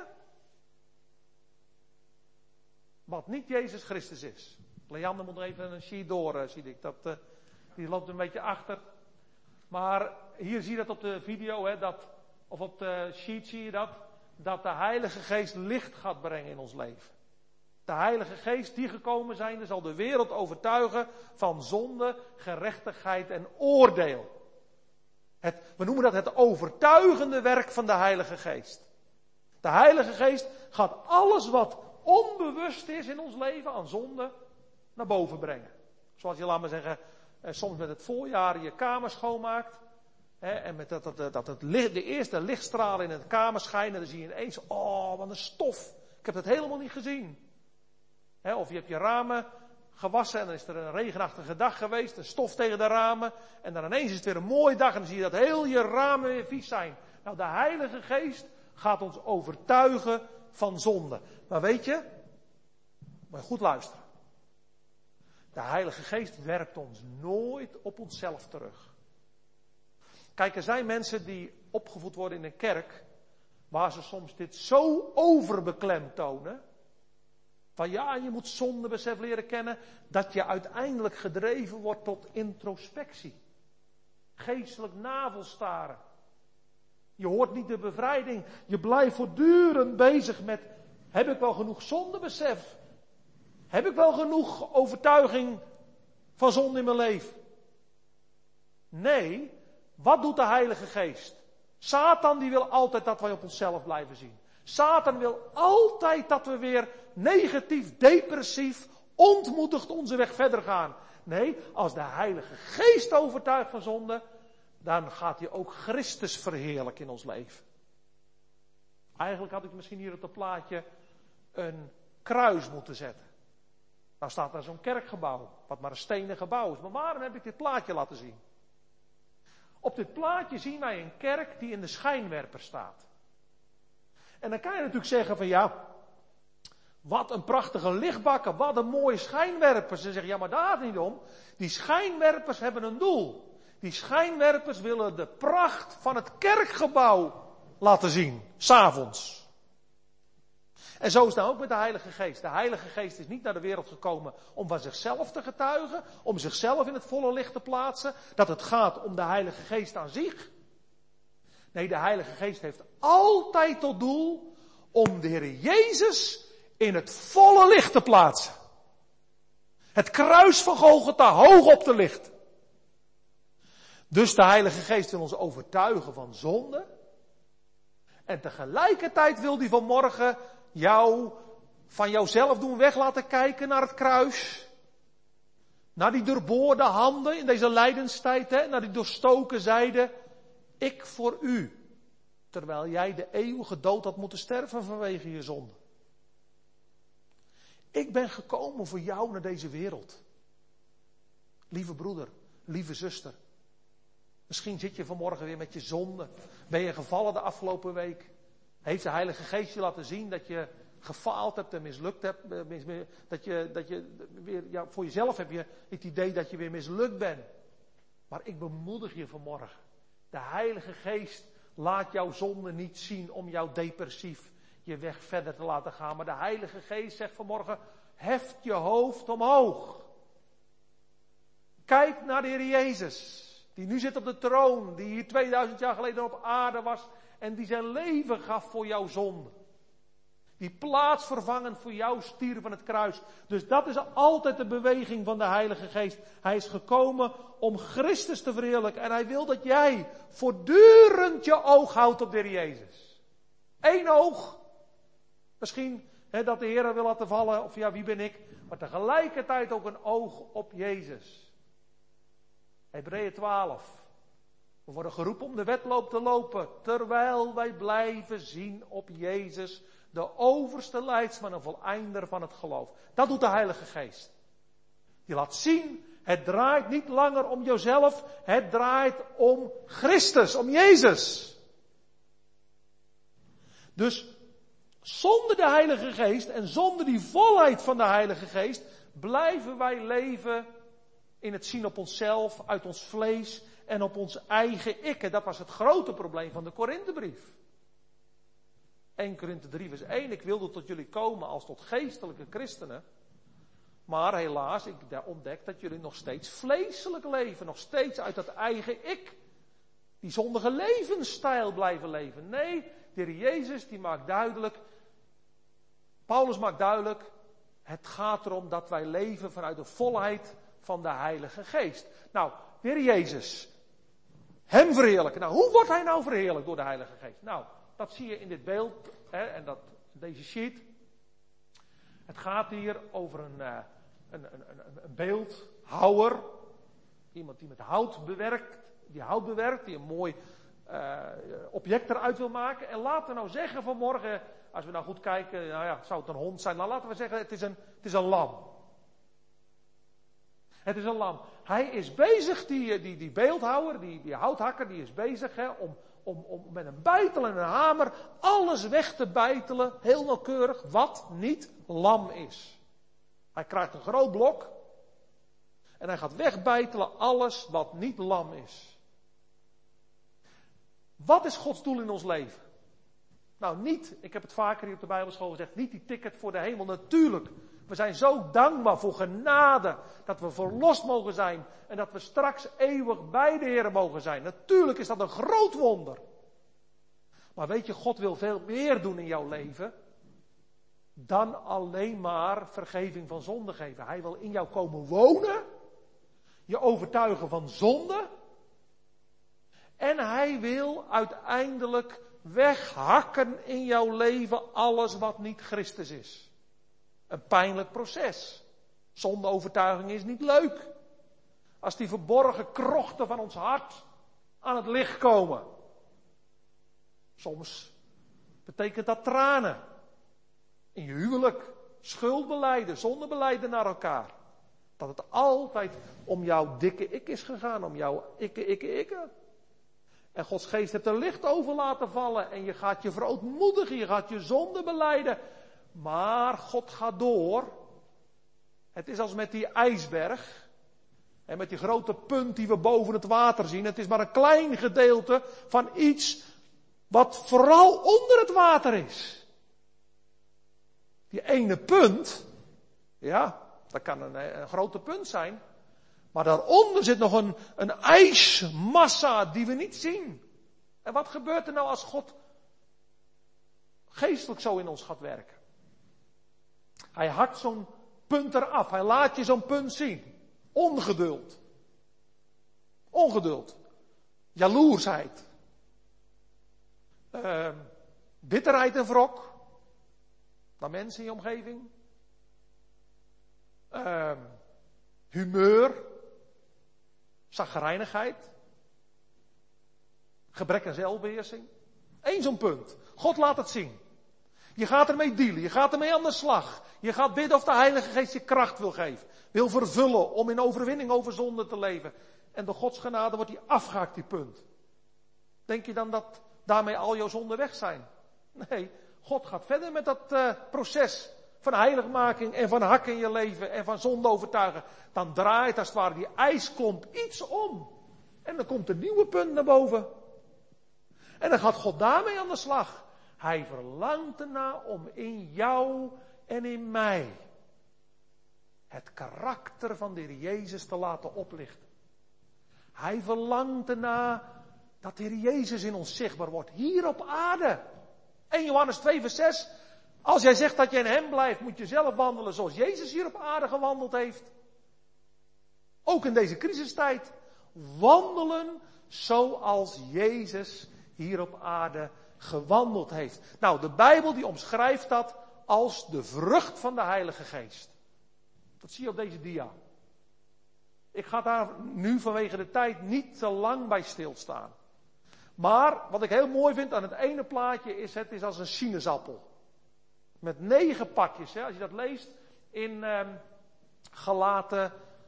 wat niet Jezus Christus is. Leander moet nog even een sheet door, zie ik. Die loopt een beetje achter. Maar hier zie je dat op de video, hè, of op de sheet zie je dat de Heilige Geest licht gaat brengen in ons leven. De Heilige Geest die gekomen zijnde zal de wereld overtuigen van zonde, gerechtigheid en oordeel. We noemen dat het overtuigende werk van de Heilige Geest. De Heilige Geest gaat alles wat onbewust is in ons leven aan zonde naar boven brengen. Zoals je, laat maar zeggen, soms met het voorjaar je kamer schoonmaakt. En met de eerste lichtstralen in het kamer schijnen, dan zie je ineens, oh wat een stof. Ik heb het helemaal niet gezien. Of je hebt je ramen gewassen en dan is er een regenachtige dag geweest, een stof tegen de ramen. En dan ineens is het weer een mooie dag en dan zie je dat heel je ramen weer vies zijn. Nou, de Heilige Geest gaat ons overtuigen van zonde. Maar weet je, moet je goed luisteren. De Heilige Geest werpt ons nooit op onszelf terug. Kijk, er zijn mensen die opgevoed worden in een kerk, waar ze soms dit zo overbeklemtonen, van ja, je moet zondebesef leren kennen, dat je uiteindelijk gedreven wordt tot introspectie. Geestelijk navelstaren. Je hoort niet de bevrijding. Je blijft voortdurend bezig met, heb ik wel genoeg zondebesef? Heb ik wel genoeg overtuiging van zonde in mijn leven? Nee, wat doet de Heilige Geest? Satan die wil altijd dat wij op onszelf blijven zien. Satan wil altijd dat we weer negatief, depressief, ontmoedigd onze weg verder gaan. Nee, als de Heilige Geest overtuigt van zonde, dan gaat hij ook Christus verheerlijken in ons leven. Eigenlijk had ik misschien hier op het plaatje een kruis moeten zetten. Nou staat daar zo'n kerkgebouw, wat maar een stenen gebouw is. Maar waarom heb ik dit plaatje laten zien? Op dit plaatje zien wij een kerk die in de schijnwerper staat. En dan kan je natuurlijk zeggen van ja, wat een prachtige lichtbakken, wat een mooie schijnwerpers. Ze zeggen ja, maar daar gaat het niet om. Die schijnwerpers hebben een doel. Die schijnwerpers willen de pracht van het kerkgebouw laten zien, 's avonds. En zo is het nou ook met de Heilige Geest. De Heilige Geest is niet naar de wereld gekomen om van zichzelf te getuigen, om zichzelf in het volle licht te plaatsen, dat het gaat om de Heilige Geest aan zich. Nee, de Heilige Geest heeft altijd tot doel om de Heer Jezus in het volle licht te plaatsen. Het kruis van Golgotha hoog op te lichten. Dus de Heilige Geest wil ons overtuigen van zonde. En tegelijkertijd wil hij vanmorgen jou van jouzelf doen weg laten kijken naar het kruis. Naar die doorboorde handen in deze lijdenstijd, hè, naar die doorstoken zijde. Ik voor u. Terwijl jij de eeuwige dood had moeten sterven vanwege je zonde. Ik ben gekomen voor jou naar deze wereld. Lieve broeder, lieve zuster. Misschien zit je vanmorgen weer met je zonde. Ben je gevallen de afgelopen week? Heeft de Heilige Geest je laten zien dat je gefaald hebt en mislukt hebt? Dat je weer, ja, voor jezelf heb je het idee dat je weer mislukt bent. Maar ik bemoedig je vanmorgen. De Heilige Geest laat jouw zonde niet zien om jou depressief je weg verder te laten gaan. Maar de Heilige Geest zegt vanmorgen, heft je hoofd omhoog. Kijk naar de Heer Jezus. Die nu zit op de troon, die hier 2000 jaar geleden op aarde was en die zijn leven gaf voor jouw zonde. Die plaatsvervangend voor jou stierf van het kruis. Dus dat is altijd de beweging van de Heilige Geest. Hij is gekomen om Christus te verheerlijken en hij wil dat jij voortdurend je oog houdt op de Heer Jezus. Eén oog. Misschien dat de Heer wil laten vallen, of ja, wie ben ik? Maar tegelijkertijd ook een oog op Jezus. Hebreeën 12. We worden geroepen om de wedloop te lopen, terwijl wij blijven zien op Jezus, de overste leidsman en voleinder van het geloof. Dat doet de Heilige Geest. Die laat zien, het draait niet langer om jezelf, het draait om Christus, om Jezus. Dus zonder de Heilige Geest en zonder die volheid van de Heilige Geest blijven wij leven in het zien op onszelf, uit ons vlees en op ons eigen ik. En dat was het grote probleem van de Korinthebrief. 1 Korinthe 3 vers 1. Ik wilde tot jullie komen als tot geestelijke christenen. Maar helaas, ik ontdek dat jullie nog steeds vleeselijk leven. Nog steeds uit dat eigen ik. Die zondige levensstijl blijven leven. Nee, de Heer Jezus die maakt duidelijk. Paulus maakt duidelijk. Het gaat erom dat wij leven vanuit de volheid van de Heilige Geest. Nou, de Heer Jezus. Hem verheerlijken. Nou, hoe wordt hij nou verheerlijkt door de Heilige Geest? Nou, dat zie je in dit beeld. En deze sheet. Het gaat hier over een beeldhouwer. Iemand die met hout bewerkt. Die een mooi object eruit wil maken. En laten we nou zeggen vanmorgen, als we nou goed kijken, nou ja, zou het een hond zijn. Nou, laten we zeggen, het is een lam. Het is een lam. Hij is bezig, die beeldhouwer, die houthakker, die is bezig om met een bijtel en een hamer alles weg te bijtelen, heel nauwkeurig, wat niet lam is. Hij krijgt een groot blok en hij gaat wegbijtelen alles wat niet lam is. Wat is Gods doel in ons leven? Nou, niet, ik heb het vaker hier op de Bijbelschool gezegd, niet die ticket voor de hemel, natuurlijk. We zijn zo dankbaar voor genade, dat we verlost mogen zijn en dat we straks eeuwig bij de Heer mogen zijn. Natuurlijk is dat een groot wonder. Maar weet je, God wil veel meer doen in jouw leven dan alleen maar vergeving van zonde geven. Hij wil in jou komen wonen, je overtuigen van zonde. En hij wil uiteindelijk weghakken in jouw leven alles wat niet Christus is. Een pijnlijk proces. Zondeovertuiging is niet leuk. Als die verborgen krochten van ons hart aan het licht komen. Soms betekent dat tranen. In je huwelijk, schuldbelijden, zondebelijden naar elkaar. Dat het altijd om jouw dikke ik is gegaan, om jouw ikke. En Gods geest heeft er licht over laten vallen en je gaat je verootmoedigen, je gaat je zonde belijden. Maar God gaat door. Het is als met die ijsberg en met die grote punt die we boven het water zien. Het is maar een klein gedeelte van iets wat vooral onder het water is. Die ene punt, ja, dat kan een grote punt zijn. Maar daaronder zit nog een ijsmassa die we niet zien. En wat gebeurt er nou als God geestelijk zo in ons gaat werken? Hij hakt zo'n punt eraf. Hij laat je zo'n punt zien. Ongeduld. Ongeduld. Jaloersheid. Bitterheid en wrok. Naar mensen in je omgeving. Humeur. Chagrijnigheid. Gebrek aan zelfbeheersing. Eén zo'n punt. God laat het zien. Je gaat ermee dealen. Je gaat ermee aan de slag. Je gaat bidden of de Heilige Geest je kracht wil geven. Wil vervullen om in overwinning over zonde te leven. En door Gods genade wordt die afgehaakt, die punt. Denk je dan dat daarmee al jouw zonden weg zijn? Nee, God gaat verder met dat proces van heiligmaking en van hakken in je leven en van zonde overtuigen. Dan draait als het ware die ijsklomp iets om. En dan komt een nieuwe punt naar boven. En dan gaat God daarmee aan de slag. Hij verlangt ernaar om in jou en in mij het karakter van de Heer Jezus te laten oplichten. Hij verlangt ernaar dat de Heer Jezus in ons zichtbaar wordt. Hier op aarde. 1 Johannes 2 vers 6. Als jij zegt dat je in hem blijft, moet je zelf wandelen zoals Jezus hier op aarde gewandeld heeft. Ook in deze crisistijd. Wandelen zoals Jezus hier op aarde gewandeld heeft. Nou, de Bijbel die omschrijft dat als de vrucht van de Heilige Geest. Dat zie je op deze dia. Ik ga daar nu vanwege de tijd niet te lang bij stilstaan. Maar wat ik heel mooi vind aan het ene plaatje is, het is als een sinaasappel. Met 9 pakjes. Hè. Als je dat leest in Galaten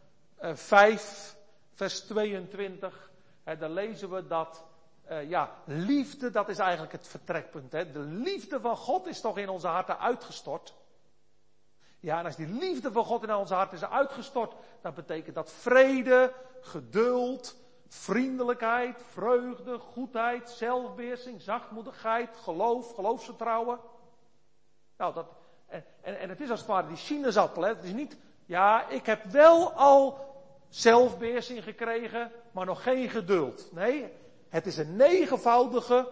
5 vers 22. Hè, dan lezen we dat liefde, dat is eigenlijk het vertrekpunt. Hè. De liefde van God is toch in onze harten uitgestort. Ja, en als die liefde van God in onze harten is uitgestort, dan betekent dat vrede, geduld, vriendelijkheid, vreugde, goedheid, zelfbeheersing, zachtmoedigheid, geloofsvertrouwen. Nou, en het is als het ware die sinaasappel. Hè. Het is niet, ja, ik heb wel al zelfbeheersing gekregen, maar nog geen geduld. Nee, het is een 9voudige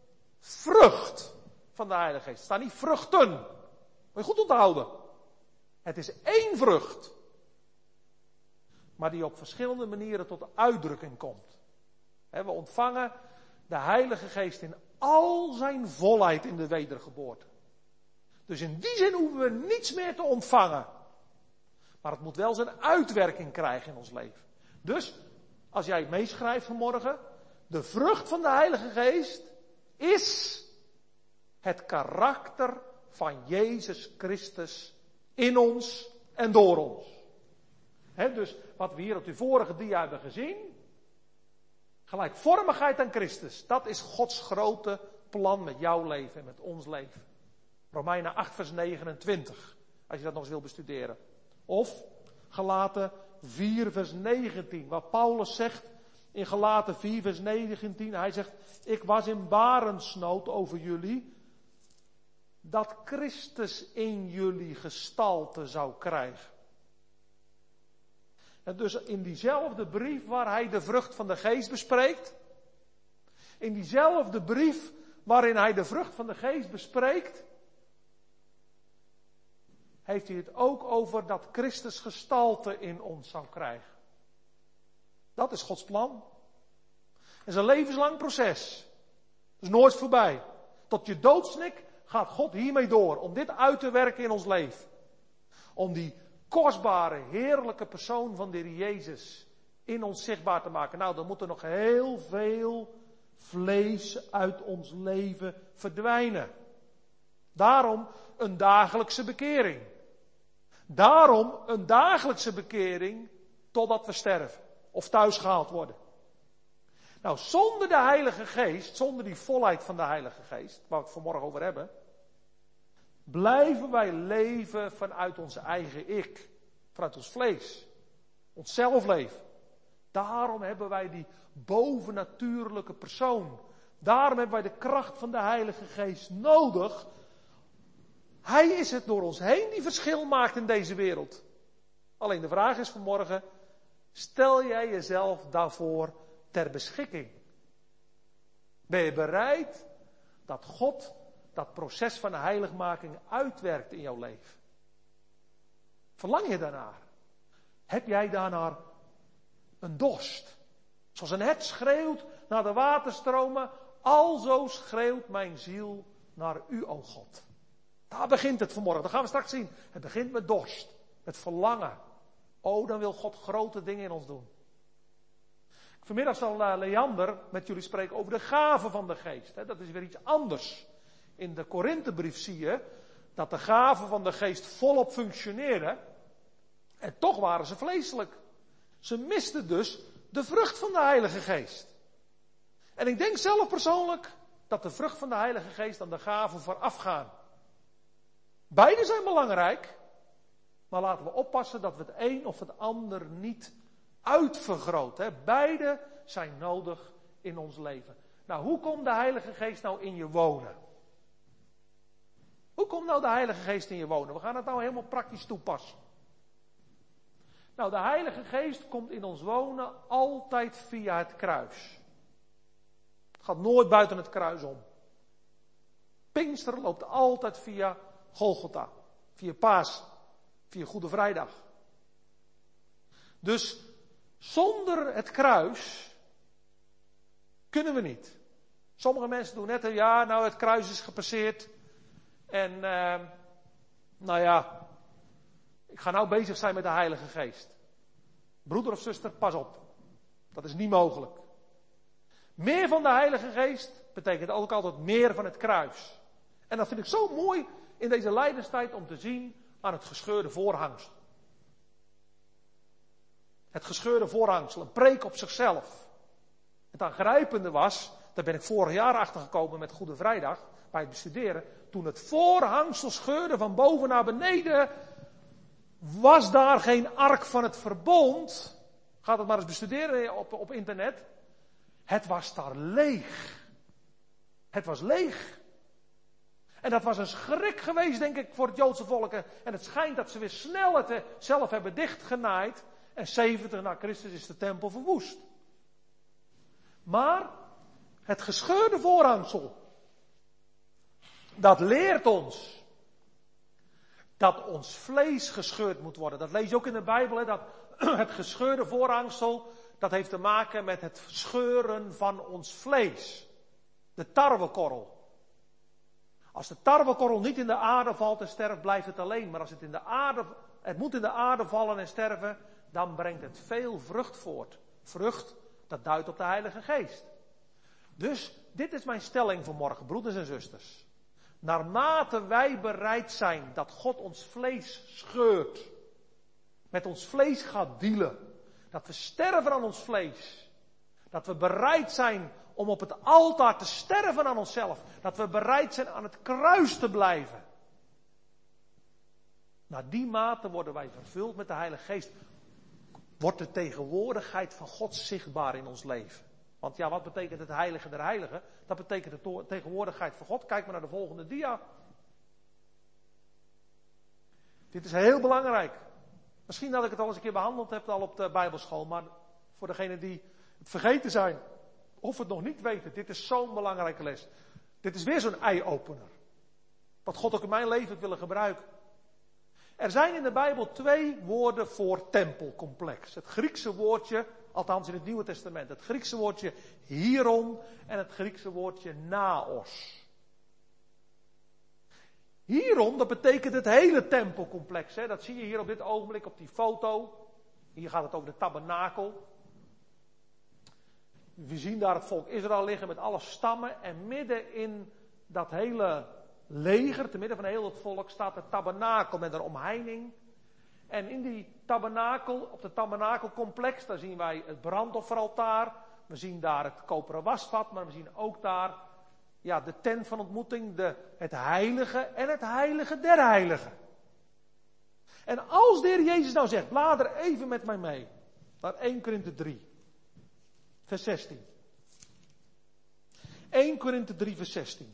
vrucht van de Heilige Geest. Het staan niet vruchten. Moet je goed onthouden. Het is 1 vrucht. Maar die op verschillende manieren tot uitdrukking komt. We ontvangen de Heilige Geest in al zijn volheid in de wedergeboorte. Dus in die zin hoeven we niets meer te ontvangen. Maar het moet wel zijn uitwerking krijgen in ons leven. Dus, als jij meeschrijft vanmorgen, de vrucht van de Heilige Geest is het karakter van Jezus Christus in ons en door ons. Dus wat we hier op die vorige dia hebben gezien, gelijkvormigheid aan Christus, dat is Gods grote plan met jouw leven en met ons leven. Romeinen 8 vers 29, als je dat nog eens wil bestuderen. Of Galaten 4 vers 19, waar Paulus zegt in Galaten 4 vers 19, hij zegt, ik was in barensnood over jullie, dat Christus in jullie gestalte zou krijgen. En dus in diezelfde brief waar hij de vrucht van de geest bespreekt, in diezelfde brief waarin hij de vrucht van de geest bespreekt, heeft hij het ook over dat Christus gestalte in ons zou krijgen. Dat is Gods plan. Het is een levenslang proces. Het is nooit voorbij. Tot je doodsnik gaat God hiermee door om dit uit te werken in ons leven. Om die kostbare, heerlijke persoon van de Heer Jezus in ons zichtbaar te maken. Nou, dan moet er nog heel veel vlees uit ons leven verdwijnen. Daarom een dagelijkse bekering. Daarom een dagelijkse bekering totdat we sterven of thuis gehaald worden. Nou, zonder de Heilige Geest, zonder die volheid van de Heilige Geest, waar we het vanmorgen over hebben, blijven wij leven vanuit onze eigen ik, vanuit ons vlees, ons zelfleven. Daarom hebben wij die bovennatuurlijke persoon. Daarom hebben wij de kracht van de Heilige Geest nodig. Hij is het door ons heen die verschil maakt in deze wereld. Alleen de vraag is vanmorgen, stel jij jezelf daarvoor ter beschikking? Ben je bereid dat God dat proces van de heiligmaking uitwerkt in jouw leven? Verlang je daarnaar? Heb jij daarnaar een dorst? Zoals een hert schreeuwt naar de waterstromen, alzo schreeuwt mijn ziel naar u, o God. Daar begint het vanmorgen, dat gaan we straks zien. Het begint met dorst, met verlangen. Oh, dan wil God grote dingen in ons doen. Vanmiddag zal Leander met jullie spreken over de gaven van de geest. Dat is weer iets anders. In de Korinthebrief zie je dat de gaven van de geest volop functioneerden. En toch waren ze vleeselijk. Ze misten dus de vrucht van de Heilige Geest. En ik denk zelf persoonlijk dat de vrucht van de Heilige Geest aan de gaven voorafgaan. Beide zijn belangrijk. Maar laten we oppassen dat we het een of het ander niet uitvergroten. Beide zijn nodig in ons leven. Nou, hoe komt de Heilige Geest nou in je wonen? Hoe komt nou de Heilige Geest in je wonen? We gaan het nou helemaal praktisch toepassen. Nou, de Heilige Geest komt in ons wonen altijd via het kruis. Het gaat nooit buiten het kruis om. Pinkster loopt altijd via Golgotha, via Paas, via Goede Vrijdag. Dus zonder het kruis kunnen we niet. Sommige mensen doen net, ja, nou het kruis is gepasseerd. En, nou ja, ik ga nou bezig zijn met de Heilige Geest. Broeder of zuster, pas op. Dat is niet mogelijk. Meer van de Heilige Geest betekent ook altijd meer van het kruis. En dat vind ik zo mooi in deze lijdenstijd om te zien aan het gescheurde voorhangsel. Het gescheurde voorhangsel, een preek op zichzelf. Het aangrijpende was, daar ben ik vorig jaar achtergekomen met Goede Vrijdag, bij het bestuderen. Toen het voorhangsel scheurde van boven naar beneden, was daar geen ark van het verbond. Gaat het maar eens bestuderen op internet. Het was daar leeg. Het was leeg. En dat was een schrik geweest, denk ik, voor het Joodse volk. En het schijnt dat ze weer snel het zelf hebben dichtgenaaid. En 70 na Christus is de tempel verwoest. Maar het gescheurde voorhangsel, dat leert ons dat ons vlees gescheurd moet worden. Dat lees je ook in de Bijbel, hè, dat het gescheurde voorhangsel, dat heeft te maken met het scheuren van ons vlees. De tarwekorrel. Als de tarwekorrel niet in de aarde valt en sterft, blijft het alleen. Maar als het het moet in de aarde vallen en sterven, dan brengt het veel vrucht voort. Vrucht, dat duidt op de Heilige Geest. Dus, dit is mijn stelling vanmorgen, broeders en zusters. Naarmate wij bereid zijn dat God ons vlees scheurt, met ons vlees gaat dealen, dat we sterven aan ons vlees, dat we bereid zijn om op het altaar te sterven aan onszelf, dat we bereid zijn aan het kruis te blijven. Naar die mate worden wij vervuld met de Heilige Geest. Wordt de tegenwoordigheid van God zichtbaar in ons leven. Want ja, wat betekent het heilige der heiligen? Dat betekent de tegenwoordigheid van God. Kijk maar naar de volgende dia. Dit is heel belangrijk. Misschien dat ik het al eens een keer behandeld heb al op de Bijbelschool. Maar voor degenen die het vergeten zijn of het nog niet weten. Dit is zo'n belangrijke les. Dit is weer zo'n eye-opener. Wat God ook in mijn leven heeft willen gebruiken. Er zijn in de Bijbel 2 woorden voor tempelcomplex. Het Griekse woordje, althans in het Nieuwe Testament, het Griekse woordje hieron en het Griekse woordje naos. Hieron, dat betekent het hele tempelcomplex. Hè? Dat zie je hier op dit ogenblik op die foto. Hier gaat het over de tabernakel. We zien daar het volk Israël liggen met alle stammen. En midden in dat hele leger, te midden van heel het volk, staat de tabernakel met een omheining. En in die tabernakel, op het tabernakelcomplex, daar zien wij het brandofferaltaar. We zien daar het koperen wasvat, maar we zien ook daar de tent van ontmoeting, het heilige en het heilige der heiligen. En als de Heer Jezus nou zegt, blader even met mij mee, naar 1 Korinthe 3, vers 16. 1 Korinthe 3, vers 16.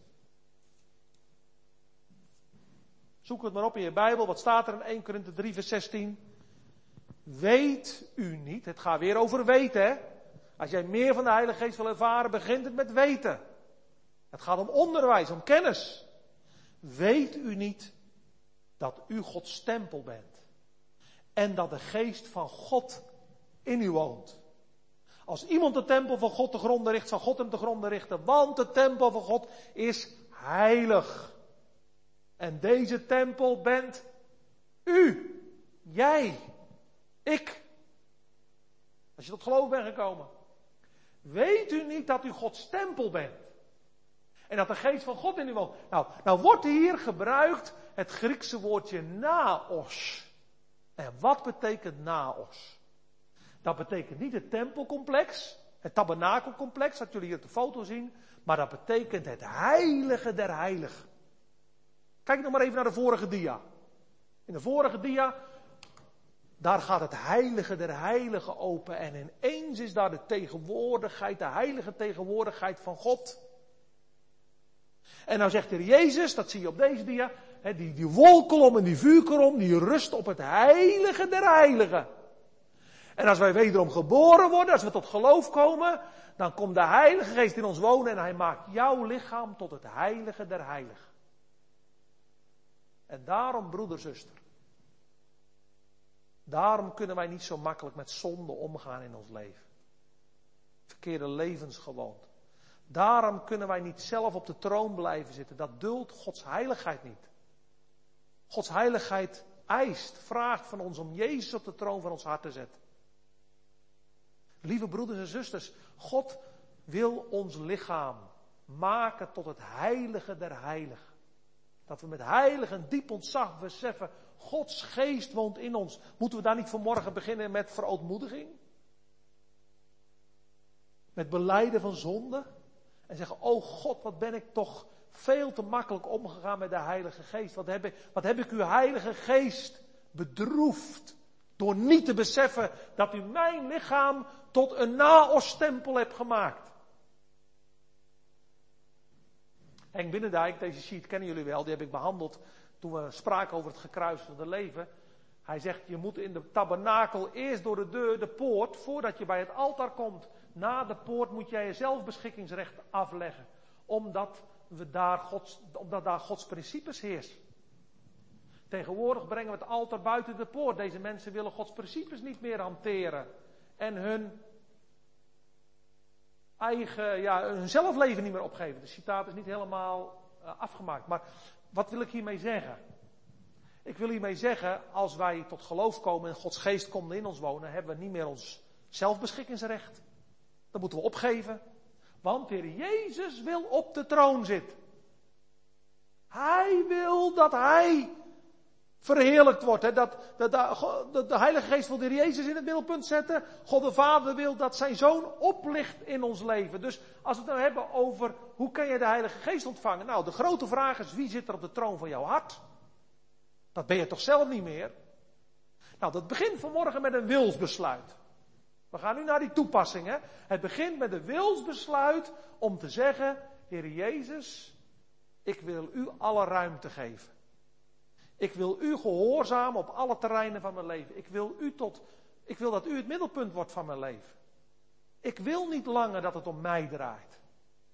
Zoek het maar op in je Bijbel. Wat staat er in 1 Korinthe 3 vers 16? Weet u niet. Het gaat weer over weten, hè. Als jij meer van de Heilige Geest wil ervaren, begint het met weten. Het gaat om onderwijs, om kennis. Weet u niet dat u Gods tempel bent. En dat de Geest van God in u woont. Als iemand de tempel van God te gronden richt, zal God hem te gronden richten. Want de tempel van God is heilig. En deze tempel bent u, jij, ik. Als je tot geloof bent gekomen. Weet u niet dat u Gods tempel bent? En dat de geest van God in u woont. Nou wordt hier gebruikt het Griekse woordje naos. En wat betekent naos? Dat betekent niet het tempelcomplex, het tabernakelcomplex, dat jullie hier op de foto zien. Maar dat betekent het heilige der heiligen. Kijk nog maar even naar de vorige dia. In de vorige dia, daar gaat het heilige der heiligen open. En ineens is daar de tegenwoordigheid, de heilige tegenwoordigheid van God. En nou zegt de Heer Jezus, dat zie je op deze dia, die wolkolom en die vuurkolom, die rust op het heilige der heiligen. En als wij wederom geboren worden, als we tot geloof komen, dan komt de Heilige Geest in ons wonen en hij maakt jouw lichaam tot het heilige der heiligen. En daarom, broeder, zuster, daarom kunnen wij niet zo makkelijk met zonde omgaan in ons leven. Verkeerde levensgewoonten. Daarom kunnen wij niet zelf op de troon blijven zitten. Dat duldt Gods heiligheid niet. Gods heiligheid eist, vraagt van ons om Jezus op de troon van ons hart te zetten. Lieve broeders en zusters, God wil ons lichaam maken tot het heilige der heiligen. Dat we met heilig en diep ontzag beseffen, Gods geest woont in ons. Moeten we daar niet vanmorgen beginnen met verootmoediging? Met belijden van zonde? En zeggen, oh God, wat ben ik toch veel te makkelijk omgegaan met de Heilige Geest. Wat heb ik uw Heilige Geest bedroefd. Door niet te beseffen dat u mijn lichaam tot een naos-tempel hebt gemaakt. Henk Binnendijk, deze sheet kennen jullie wel, die heb ik behandeld toen we spraken over het gekruisigde leven. Hij zegt, je moet in de tabernakel eerst door de deur, de poort, voordat je bij het altaar komt. Na de poort moet jij je zelfbeschikkingsrecht afleggen. Omdat daar Gods principes heersen. Tegenwoordig brengen we het altaar buiten de poort. Deze mensen willen Gods principes niet meer hanteren. En hun hun zelfleven niet meer opgeven. De citaat is niet helemaal afgemaakt. Maar wat wil ik hiermee zeggen? Ik wil hiermee zeggen, als wij tot geloof komen en Gods geest komt in ons wonen, hebben we niet meer ons zelfbeschikkingsrecht. Dat moeten we opgeven. Want de Heer Jezus wil op de troon zitten. Hij wil dat Hij verheerlijkt wordt. Hè? Dat de Heilige Geest wil de Heer Jezus in het middelpunt zetten. God de Vader wil dat zijn Zoon oplicht in ons leven. Dus als we het nou hebben over hoe kan je de Heilige Geest ontvangen? Nou, de grote vraag is, wie zit er op de troon van jouw hart? Dat ben je toch zelf niet meer? Nou, dat begint vanmorgen met een wilsbesluit. We gaan nu naar die toepassing. Hè? Het begint met een wilsbesluit om te zeggen, Heer Jezus, ik wil u alle ruimte geven. Ik wil u gehoorzamen op alle terreinen van mijn leven. Ik wil dat u het middelpunt wordt van mijn leven. Ik wil niet langer dat het om mij draait.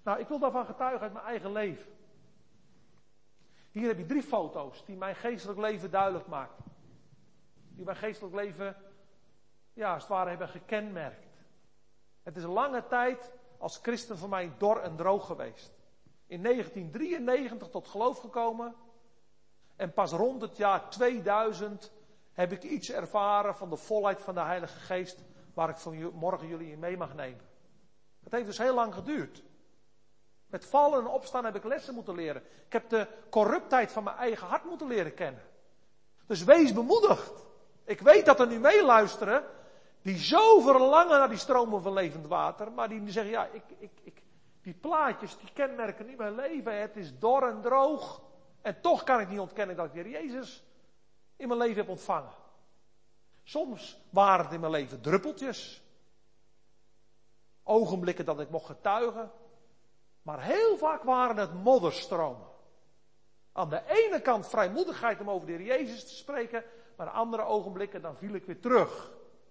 Nou, ik wil daarvan getuigen uit mijn eigen leven. Hier heb je 3 foto's die mijn geestelijk leven duidelijk maken. Die mijn geestelijk leven, ja, als het ware hebben gekenmerkt. Het is een lange tijd als christen voor mij dor en droog geweest. In 1993 tot geloof gekomen. En pas rond het jaar 2000 heb ik iets ervaren van de volheid van de Heilige Geest, waar ik vanmorgen jullie in mee mag nemen. Het heeft dus heel lang geduurd. Met vallen en opstaan heb ik lessen moeten leren. Ik heb de corruptheid van mijn eigen hart moeten leren kennen. Dus wees bemoedigd. Ik weet dat er nu meeluisteren die zo verlangen naar die stromen van levend water, maar die zeggen, ja, die plaatjes, die kenmerken niet mijn leven. Het is dor en droog. En toch kan ik niet ontkennen dat ik de Heer Jezus in mijn leven heb ontvangen. Soms waren het in mijn leven druppeltjes. Ogenblikken dat ik mocht getuigen. Maar heel vaak waren het modderstromen. Aan de ene kant vrijmoedigheid om over de Heer Jezus te spreken. Maar aan andere ogenblikken dan viel ik weer terug.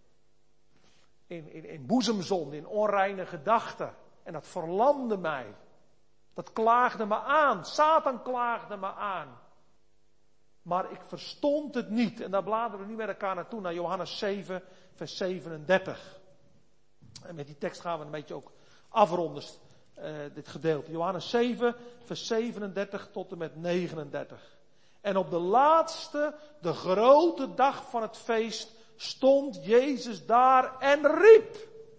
In boezemzonde, in onreine gedachten. En dat verlamde mij. Dat klaagde me aan. Satan klaagde me aan. Maar ik verstond het niet. En daar bladeren we nu met elkaar naartoe, naar Johannes 7, vers 37. En met die tekst gaan we een beetje ook afronden, dit gedeelte. Johannes 7, vers 37 tot en met 39. En op de laatste, de grote dag van het feest, stond Jezus daar en riep.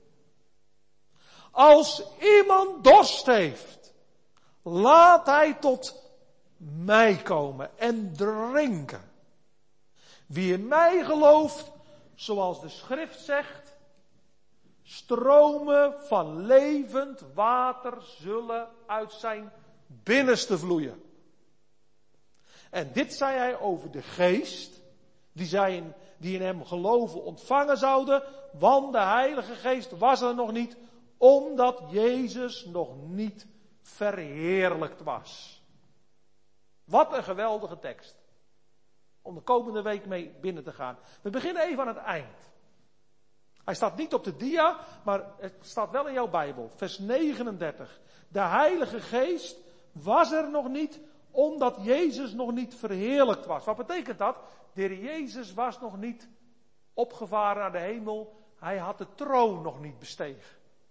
Als iemand dorst heeft, laat hij tot mij komen en drinken. Wie in mij gelooft, zoals de schrift zegt, stromen van levend water zullen uit zijn binnenste vloeien. En dit zei hij over de geest, die in hem geloven ontvangen zouden, want de Heilige Geest was er nog niet, omdat Jezus nog niet verheerlijkt was. Wat een geweldige tekst. Om de komende week mee binnen te gaan. We beginnen even aan het eind. Hij staat niet op de dia, maar het staat wel in jouw Bijbel. Vers 39. De Heilige Geest was er nog niet, omdat Jezus nog niet verheerlijkt was. Wat betekent dat? De Heer Jezus was nog niet opgevaren naar de hemel. Hij had de troon nog niet bestegen.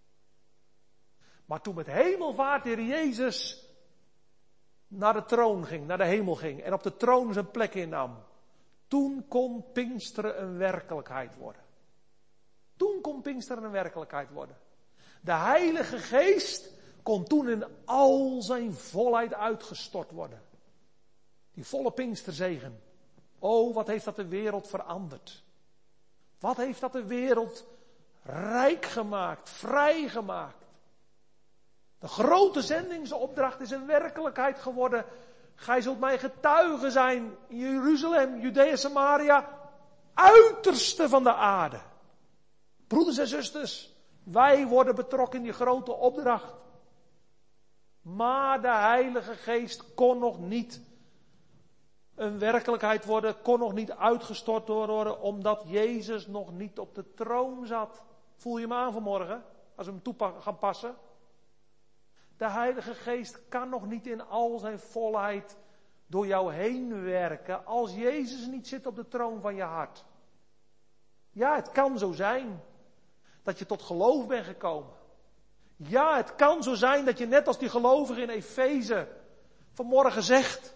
Maar toen met hemelvaart de Heer Jezus naar de troon ging, naar de hemel ging en op de troon zijn plek innam, toen kon Pinksteren een werkelijkheid worden. Toen kon Pinksteren een werkelijkheid worden. De Heilige Geest kon toen in al zijn volheid uitgestort worden. Die volle Pinksterzegen. Oh, wat heeft dat de wereld veranderd. Wat heeft dat de wereld rijk gemaakt, vrij gemaakt. De grote zendingsopdracht is een werkelijkheid geworden. Gij zult mijn getuige zijn in Jeruzalem, Judea, Samaria, uiterste van de aarde. Broeders en zusters, wij worden betrokken in die grote opdracht. Maar de Heilige Geest kon nog niet een werkelijkheid worden, kon nog niet uitgestort worden, omdat Jezus nog niet op de troon zat. Voel je hem aan vanmorgen, als we hem toe gaan passen? De Heilige Geest kan nog niet in al zijn volheid door jou heen werken als Jezus niet zit op de troon van je hart. Ja, het kan zo zijn dat je tot geloof bent gekomen. Ja, het kan zo zijn dat je net als die gelovigen in Efeze vanmorgen zegt: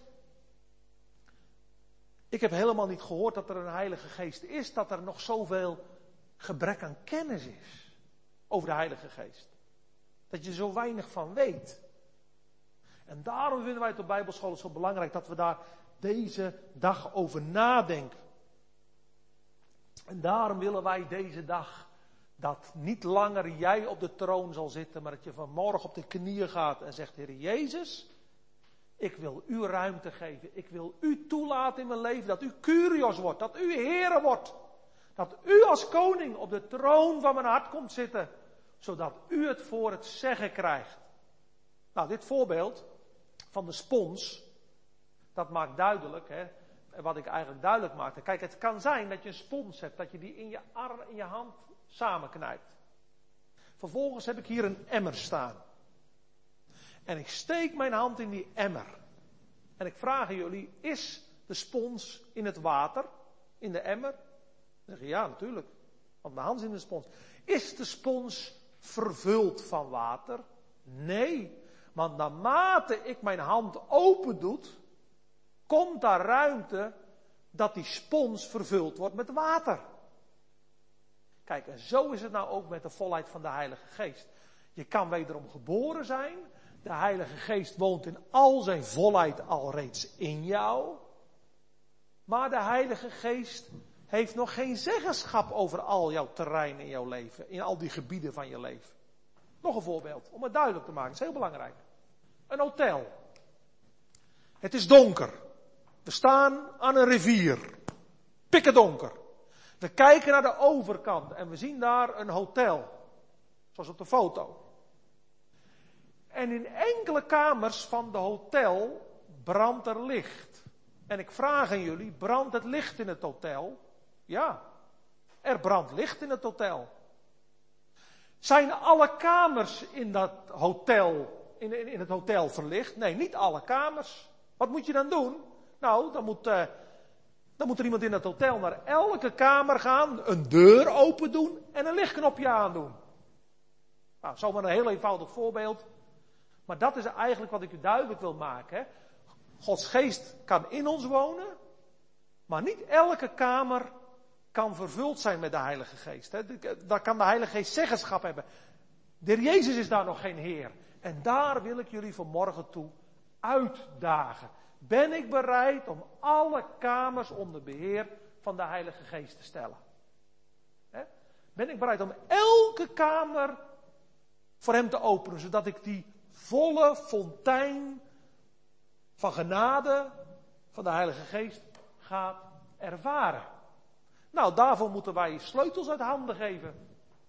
ik heb helemaal niet gehoord dat er een Heilige Geest is, dat er nog zoveel gebrek aan kennis is over de Heilige Geest. Dat je zo weinig van weet. En daarom vinden wij het op Bijbelscholen zo belangrijk dat we daar deze dag over nadenken. En daarom willen wij deze dag dat niet langer jij op de troon zal zitten, maar dat je vanmorgen op de knieën gaat en zegt: Heer Jezus, ik wil u ruimte geven. Ik wil u toelaten in mijn leven, dat u Kyrios wordt, dat u Heere wordt. Dat u als koning op de troon van mijn hart komt zitten, zodat u het voor het zeggen krijgt. Nou, dit voorbeeld van de spons, dat maakt duidelijk, wat ik eigenlijk duidelijk maakte. Kijk, het kan zijn dat je een spons hebt, dat je die in je arm, in je hand samenknijpt. Vervolgens heb ik hier een emmer staan. En ik steek mijn hand in die emmer. En ik vraag aan jullie, is de spons in het water? In de emmer? Dan zeg je, ja, natuurlijk. Want mijn hand is in de spons. Is de spons vervuld van water? Nee. Want naarmate ik mijn hand open doe, komt daar ruimte dat die spons vervuld wordt met water. Kijk, en zo is het nou ook met de volheid van de Heilige Geest. Je kan wederom geboren zijn. De Heilige Geest woont in al zijn volheid al reeds in jou. Maar de Heilige Geest heeft nog geen zeggenschap over al jouw terrein in jouw leven. In al die gebieden van je leven. Nog een voorbeeld, om het duidelijk te maken. Het is heel belangrijk. Een hotel. Het is donker. We staan aan een rivier. Pikken donker. We kijken naar de overkant en we zien daar een hotel. Zoals op de foto. En in enkele kamers van de hotel brandt er licht. En ik vraag aan jullie, brandt het licht in het hotel? Ja, er brandt licht in het hotel. Zijn alle kamers in dat hotel, in het hotel verlicht? Nee, niet alle kamers. Wat moet je dan doen? Nou, dan moet er iemand in het hotel naar elke kamer gaan, een deur open doen en een lichtknopje aandoen. Nou, zomaar een heel eenvoudig voorbeeld. Maar dat is eigenlijk wat ik u duidelijk wil maken. Hè? Gods geest kan in ons wonen, maar niet elke kamer kan vervuld zijn met de Heilige Geest. Hè? Daar kan de Heilige Geest zeggenschap hebben. De Heer Jezus is daar nog geen Heer. En daar wil ik jullie vanmorgen toe uitdagen. Ben ik bereid om alle kamers onder beheer van de Heilige Geest te stellen? Hè? Ben ik bereid om elke kamer voor hem te openen, zodat ik die volle fontein van genade van de Heilige Geest ga ervaren? Nou, daarvoor moeten wij sleutels uit handen geven.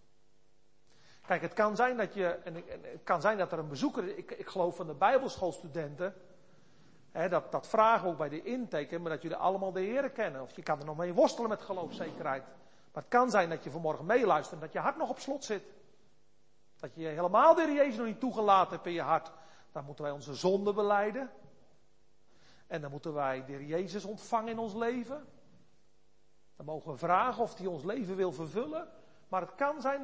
Kijk, het kan zijn dat er een bezoeker, ik geloof van de Bijbelschoolstudenten, dat vragen we ook bij de intake, maar dat jullie allemaal de Heere kennen. Of je kan er nog mee worstelen met geloofszekerheid. Maar het kan zijn dat je vanmorgen meeluistert en dat je hart nog op slot zit. Dat je helemaal de Heer Jezus nog niet toegelaten hebt in je hart. Dan moeten wij onze zonde belijden. En dan moeten wij de Heer Jezus ontvangen in ons leven. Dan mogen we vragen of hij ons leven wil vervullen. Maar het kan zijn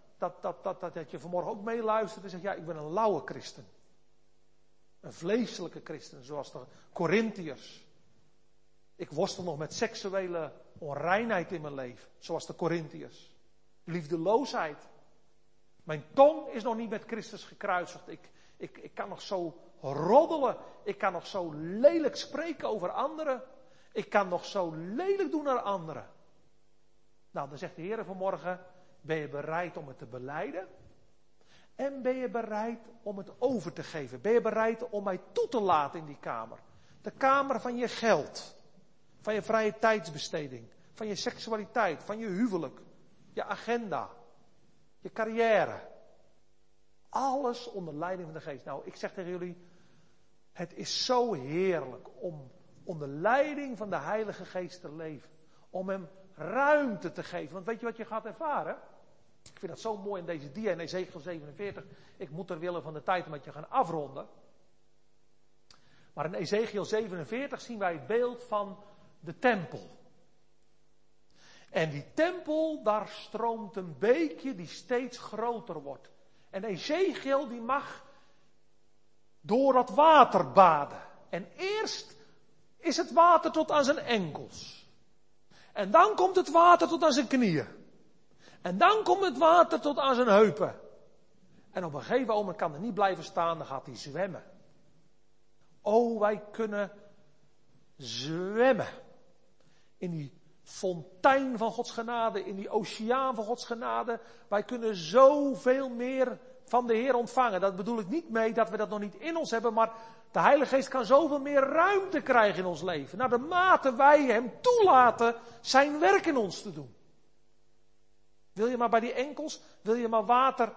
dat je vanmorgen ook meeluistert en zegt, ja, ik ben een lauwe christen. Een vleeselijke christen, zoals de Korintiërs. Ik worstel nog met seksuele onreinheid in mijn leven, zoals de Korintiërs. Liefdeloosheid. Mijn tong is nog niet met Christus gekruisigd. Ik kan nog zo roddelen. Ik kan nog zo lelijk spreken over anderen. Ik kan nog zo lelijk doen naar anderen. Nou, dan zegt de Heer vanmorgen, ben je bereid om het te belijden? En ben je bereid om het over te geven? Ben je bereid om mij toe te laten in die kamer? De kamer van je geld. Van je vrije tijdsbesteding. Van je seksualiteit. Van je huwelijk. Je agenda. Je carrière. Alles onder leiding van de Geest. Nou, ik zeg tegen jullie, het is zo heerlijk om onder leiding van de Heilige Geest te leven. Om hem ruimte te geven. Want weet je wat je gaat ervaren? Ik vind dat zo mooi in deze dia in Ezechiel 47. Ik moet er willen van de tijd een beetje gaan afronden. Maar in Ezechiel 47 zien wij het beeld van de tempel. En die tempel, daar stroomt een beekje die steeds groter wordt. En Ezechiel die mag door dat water baden. En eerst is het water tot aan zijn enkels. En dan komt het water tot aan zijn knieën. En dan komt het water tot aan zijn heupen. En op een gegeven moment kan hij niet blijven staan, dan gaat hij zwemmen. Oh, wij kunnen zwemmen. In die fontein van Gods genade, in die oceaan van Gods genade. Wij kunnen zoveel meer van de Heer ontvangen. Dat bedoel ik niet mee dat we dat nog niet in ons hebben, maar de Heilige Geest kan zoveel meer ruimte krijgen in ons leven. Naar de mate wij hem toelaten zijn werk in ons te doen. Wil je maar bij die enkels, wil je maar water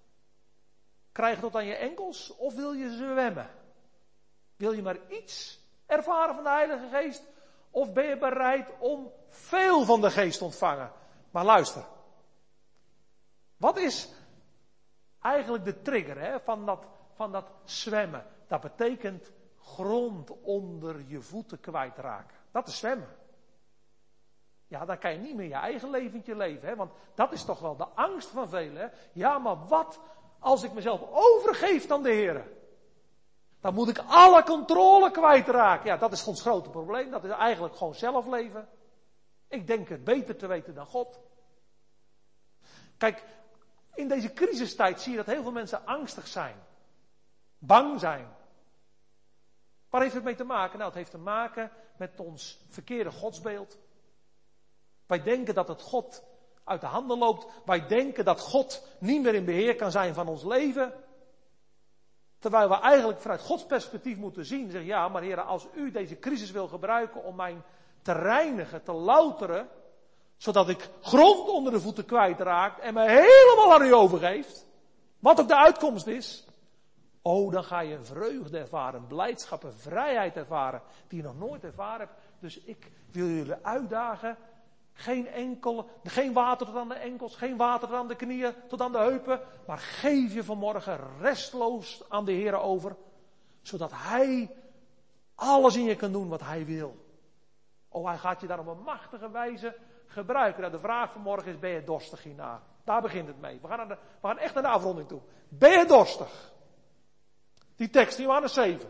krijgen tot aan je enkels, of wil je zwemmen? Wil je maar iets ervaren van de Heilige Geest, of ben je bereid om veel van de Geest te ontvangen? Maar luister, wat is eigenlijk de trigger van van dat zwemmen. Dat betekent grond onder je voeten kwijtraken. Dat is zwemmen. Ja, dan kan je niet meer je eigen leventje leven, hè? Want dat is toch wel de angst van velen, hè? Ja, maar wat als ik mezelf overgeef aan de Heer? Dan moet ik alle controle kwijtraken. Ja, dat is ons grote probleem. Dat is eigenlijk gewoon zelf leven. Ik denk het beter te weten dan God. Kijk, in deze crisistijd zie je dat heel veel mensen angstig zijn. Bang zijn. Waar heeft het mee te maken? Nou, het heeft te maken met ons verkeerde godsbeeld. Wij denken dat het God uit de handen loopt. Wij denken dat God niet meer in beheer kan zijn van ons leven. Terwijl we eigenlijk vanuit Gods perspectief moeten zien. Zeg, ja, maar Heer, als u deze crisis wil gebruiken om mij te reinigen, te louteren. Zodat ik grond onder de voeten kwijtraak en me helemaal aan u overgeeft. Wat ook de uitkomst is. Oh, dan ga je een vreugde ervaren, een blijdschap, een vrijheid ervaren. Die je nog nooit ervaren hebt. Dus ik wil jullie uitdagen. Geen water tot aan de enkels, geen water tot aan de knieën, tot aan de heupen. Maar geef je vanmorgen restloos aan de Heer over. Zodat Hij alles in je kan doen wat Hij wil. Oh, Hij gaat je daar op een machtige wijze gebruiken. Nou, de vraag vanmorgen is, ben je dorstig hierna? Daar begint het mee. We gaan echt naar de afronding toe. Ben je dorstig? Die tekst, Johannes 7.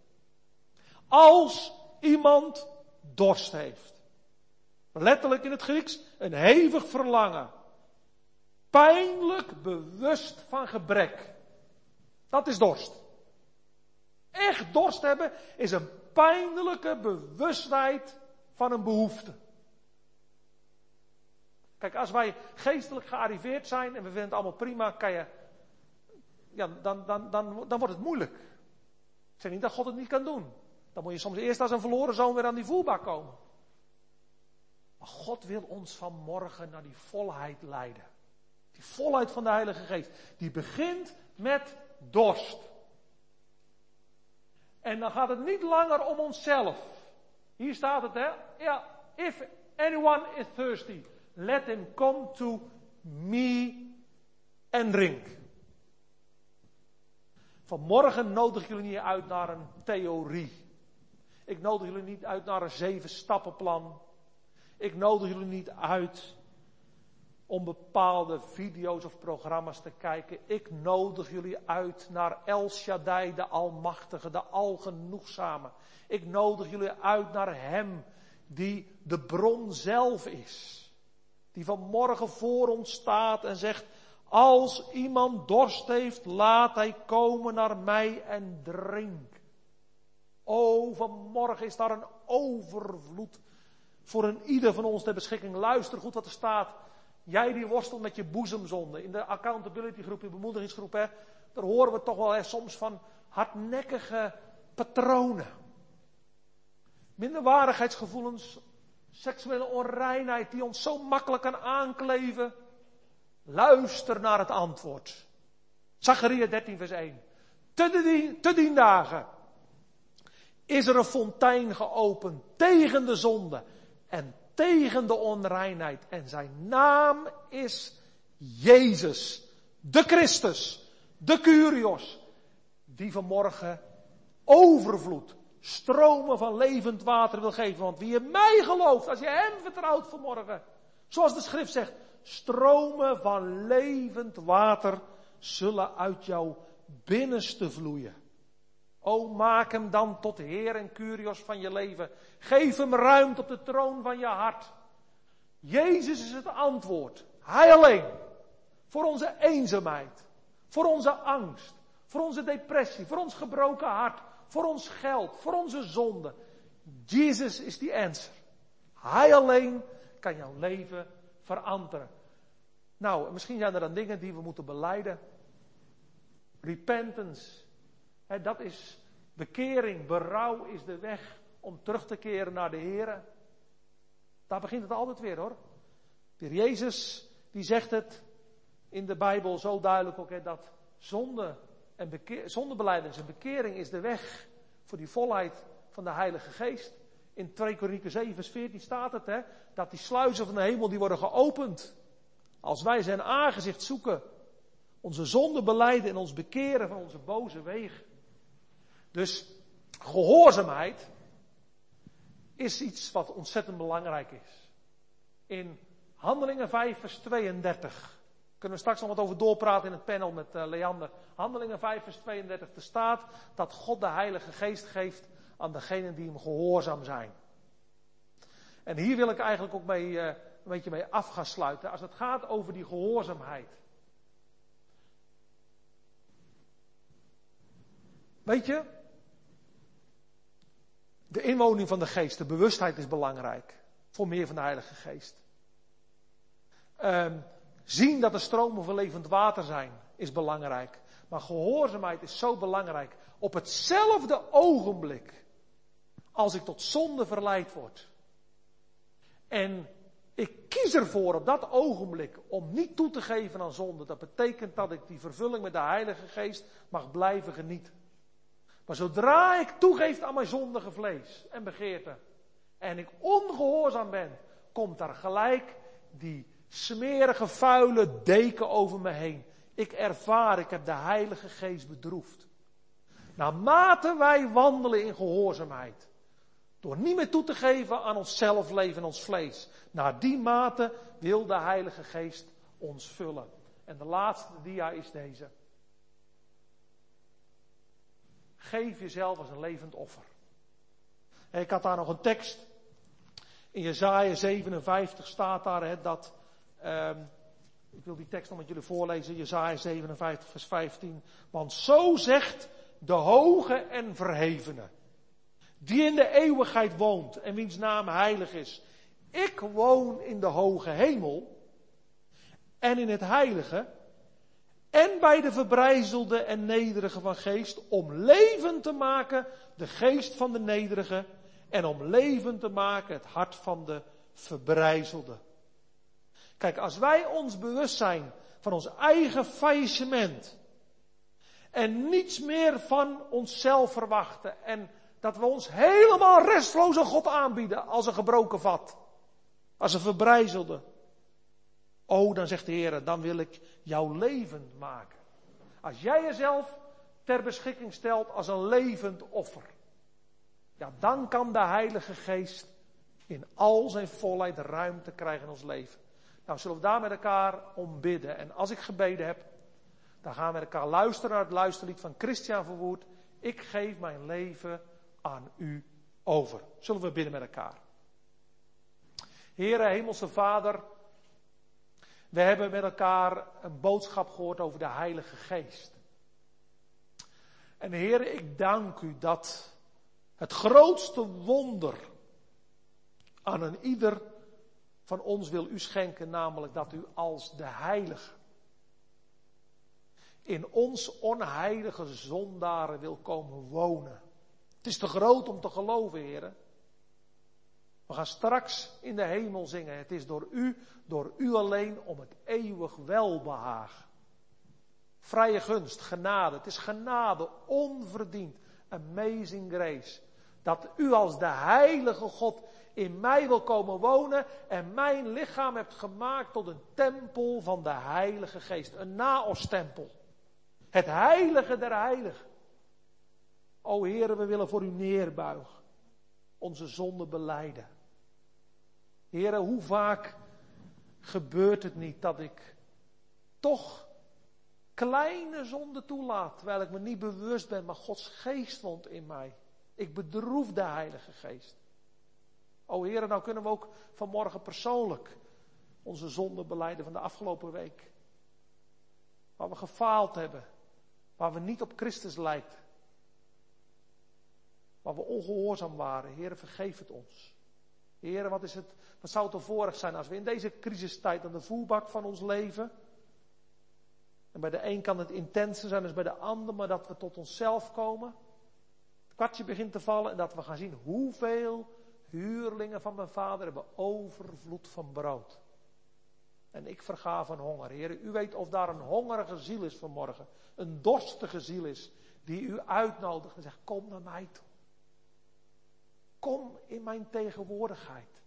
Als iemand dorst heeft. Letterlijk in het Grieks, een hevig verlangen. Pijnlijk bewust van gebrek. Dat is dorst. Echt dorst hebben is een pijnlijke bewustheid van een behoefte. Kijk, als wij geestelijk gearriveerd zijn en we vinden het allemaal prima, dan wordt het moeilijk. Ik zeg niet dat God het niet kan doen. Dan moet je soms eerst als een verloren zoon weer aan die voelbak komen. Maar God wil ons vanmorgen naar die volheid leiden. Die volheid van de Heilige Geest. Die begint met dorst. En dan gaat het niet langer om onszelf. Hier staat het, hè. Ja, if anyone is thirsty, let him come to me and drink. Vanmorgen nodig ik jullie niet uit naar een theorie. Ik nodig jullie niet uit naar een 7-stappenplan. Ik nodig jullie niet uit om bepaalde video's of programma's te kijken. Ik nodig jullie uit naar El Shaddai, de Almachtige, de Algenoegzame. Ik nodig jullie uit naar Hem die de bron zelf is. Die vanmorgen voor ons staat en zegt, als iemand dorst heeft, laat hij komen naar mij en drink. Oh, vanmorgen is daar een overvloed voor een ieder van ons ter beschikking. Luister goed wat er staat. Jij die worstelt met je boezemzonde. In de accountability groep, in de bemoedigingsgroep, hè, daar horen we toch wel soms van hardnekkige patronen. Minderwaardigheidsgevoelens, seksuele onreinheid die ons zo makkelijk kan aankleven. Luister naar het antwoord. Zacharia 13 vers 1. Te dien dagen is er een fontein geopend tegen de zonde en tegen de onreinheid. En zijn naam is Jezus, de Christus, de Kyrios, die vanmorgen overvloed, stromen van levend water wil geven. Want wie in mij gelooft, als je hem vertrouwt vanmorgen, zoals de schrift zegt, stromen van levend water zullen uit jouw binnenste vloeien. O, maak hem dan tot Heer en Kyrios van je leven. Geef hem ruimte op de troon van je hart. Jezus is het antwoord. Hij alleen. Voor onze eenzaamheid. Voor onze angst. Voor onze depressie. Voor ons gebroken hart. Voor ons geld. Voor onze zonde. Jezus is die answer. Hij alleen kan jouw leven veranderen. Nou, misschien zijn er dan dingen die we moeten belijden. Repentance. Dat is bekering. Berouw is de weg om terug te keren naar de Heer. Daar begint het altijd weer, hoor. De Heer Jezus, die zegt het in de Bijbel zo duidelijk ook, dat zondebelijdenis en bekering is de weg voor die volheid van de Heilige Geest. In 2 Kronieken 7 vers 14 staat het, dat die sluizen van de hemel die worden geopend. Als wij zijn aangezicht zoeken, Onze zonde belijden en ons bekeren van onze boze wegen. Dus gehoorzaamheid is iets wat ontzettend belangrijk is. In Handelingen 5 vers 32. Kunnen we straks nog wat over doorpraten in het panel met Leander. Handelingen 5 vers 32. Er staat dat God de Heilige Geest geeft aan degenen die hem gehoorzaam zijn. En hier wil ik eigenlijk ook een beetje mee af gaan sluiten. Als het gaat over die gehoorzaamheid. Weet je, de inwoning van de Geest, de bewustheid is belangrijk. Voor meer van de Heilige Geest. Zien dat er stromen van levend water zijn, is belangrijk. Maar gehoorzaamheid is zo belangrijk. Op hetzelfde ogenblik, als ik tot zonde verleid word. En ik kies ervoor op dat ogenblik om niet toe te geven aan zonde. Dat betekent dat ik die vervulling met de Heilige Geest mag blijven genieten. Maar zodra ik toegeef aan mijn zondige vlees en begeerte. En ik ongehoorzaam ben, komt daar gelijk die smerige, vuile deken over me heen. Ik heb de Heilige Geest bedroefd. Naarmate wij wandelen in gehoorzaamheid. Door niet meer toe te geven aan ons zelfleven en ons vlees. Naar die mate wil de Heilige Geest ons vullen. En de laatste dia is deze. Geef jezelf als een levend offer. En ik had daar nog een tekst. In Jesaja 57 staat daar dat... ik wil die tekst nog met jullie voorlezen. Jesaja 57 vers 15. Want zo zegt de hoge en verhevene. Die in de eeuwigheid woont en wiens naam heilig is. Ik woon in de hoge hemel. En in het heilige. En bij de verbrijzelde en nederige van geest. Om levend te maken de geest van de nederige. En om levend te maken het hart van de verbrijzelde. Kijk, als wij ons bewust zijn van ons eigen faillissement. En niets meer van onszelf verwachten. En dat we ons helemaal restloos aan God aanbieden als een gebroken vat. Als een verbrijzelde. Oh, dan zegt de Heer, dan wil ik jouw levend maken. Als jij jezelf ter beschikking stelt als een levend offer. Ja, dan kan de Heilige Geest in al zijn volheid ruimte krijgen in ons leven. Nou, zullen we daar met elkaar om bidden. En als ik gebeden heb, dan gaan we met elkaar luisteren naar het luisterlied van Christian Verwoerd. Ik geef mijn leven aan u over. Zullen we bidden met elkaar. Heere, Hemelse Vader, we hebben met elkaar een boodschap gehoord over de Heilige Geest. En Heere, ik dank u dat het grootste wonder aan een ieder van ons wil u schenken, namelijk dat u als de Heilige in ons onheilige zondaren wil komen wonen. Het is te groot om te geloven, heren. We gaan straks in de hemel zingen. Het is door u alleen om het eeuwig welbehagen. Vrije gunst, genade. Het is genade, onverdiend. Amazing grace. Dat u als de heilige God in mij wil komen wonen en mijn lichaam hebt gemaakt tot een tempel van de Heilige Geest. Een naostempel. Het heilige der heiligen. O Heere, we willen voor u neerbuigen. Onze zonde belijden. Heere, hoe vaak gebeurt het niet dat ik toch kleine zonde toelaat, terwijl ik me niet bewust ben, maar Gods geest woont in mij. Ik bedroef de Heilige Geest. O Heere, nou kunnen we ook vanmorgen persoonlijk onze zonde belijden van de afgelopen week. Waar we gefaald hebben. Waar we niet op Christus lijken. Waar we ongehoorzaam waren. Heere, vergeef het ons. Heere, wat zou het ervorig zijn als we in deze crisistijd aan de voerbak van ons leven. En bij de een kan het intenser zijn dan bij de ander, maar dat we tot onszelf komen. Het kwartje begint te vallen en dat we gaan zien hoeveel huurlingen van mijn vader hebben overvloed van brood. En ik verga van honger. Heer, u weet of daar een hongerige ziel is vanmorgen. Een dorstige ziel is die u uitnodigt en zegt, kom naar mij toe. Kom in mijn tegenwoordigheid.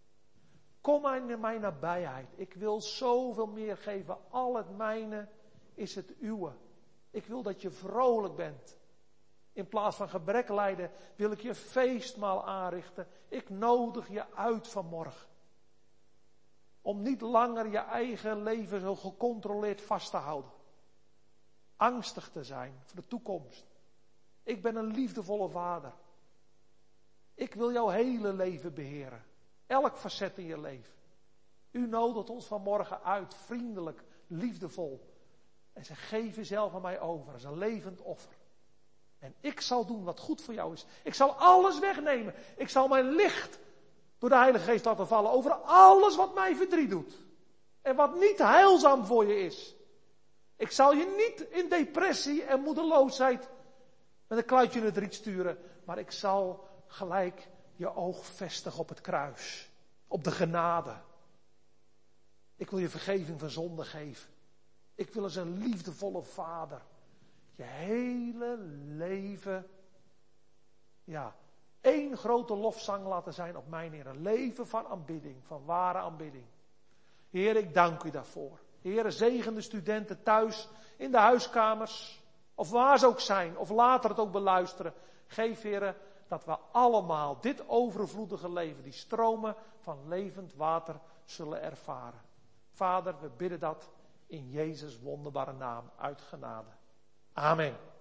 Kom in mijn nabijheid. Ik wil zoveel meer geven. Al het mijne is het uwe. Ik wil dat je vrolijk bent. In plaats van gebrek lijden wil ik je feestmaal aanrichten. Ik nodig je uit vanmorgen. Om niet langer je eigen leven zo gecontroleerd vast te houden. Angstig te zijn voor de toekomst. Ik ben een liefdevolle vader. Ik wil jouw hele leven beheren. Elk facet in je leven. U nodigt ons vanmorgen uit, vriendelijk, liefdevol. En ze geef jezelf aan mij over als een levend offer. En ik zal doen wat goed voor jou is. Ik zal alles wegnemen. Ik zal mijn licht door de Heilige Geest laten vallen over alles wat mij verdriet doet. En wat niet heilzaam voor je is. Ik zal je niet in depressie en moedeloosheid met een kluitje in het riet sturen. Maar ik zal gelijk je oog vestigen op het kruis. Op de genade. Ik wil je vergeving van zonde geven. Ik wil als een liefdevolle vader je hele leven, één grote lofzang laten zijn op mijn Heer. Een leven van aanbidding, van ware aanbidding. Heer, ik dank u daarvoor. Heer, zegen de studenten thuis, in de huiskamers, of waar ze ook zijn, of later het ook beluisteren. Geef, Heer, dat we allemaal dit overvloedige leven, die stromen van levend water, zullen ervaren. Vader, we bidden dat in Jezus' wonderbare naam uit genade. Amen.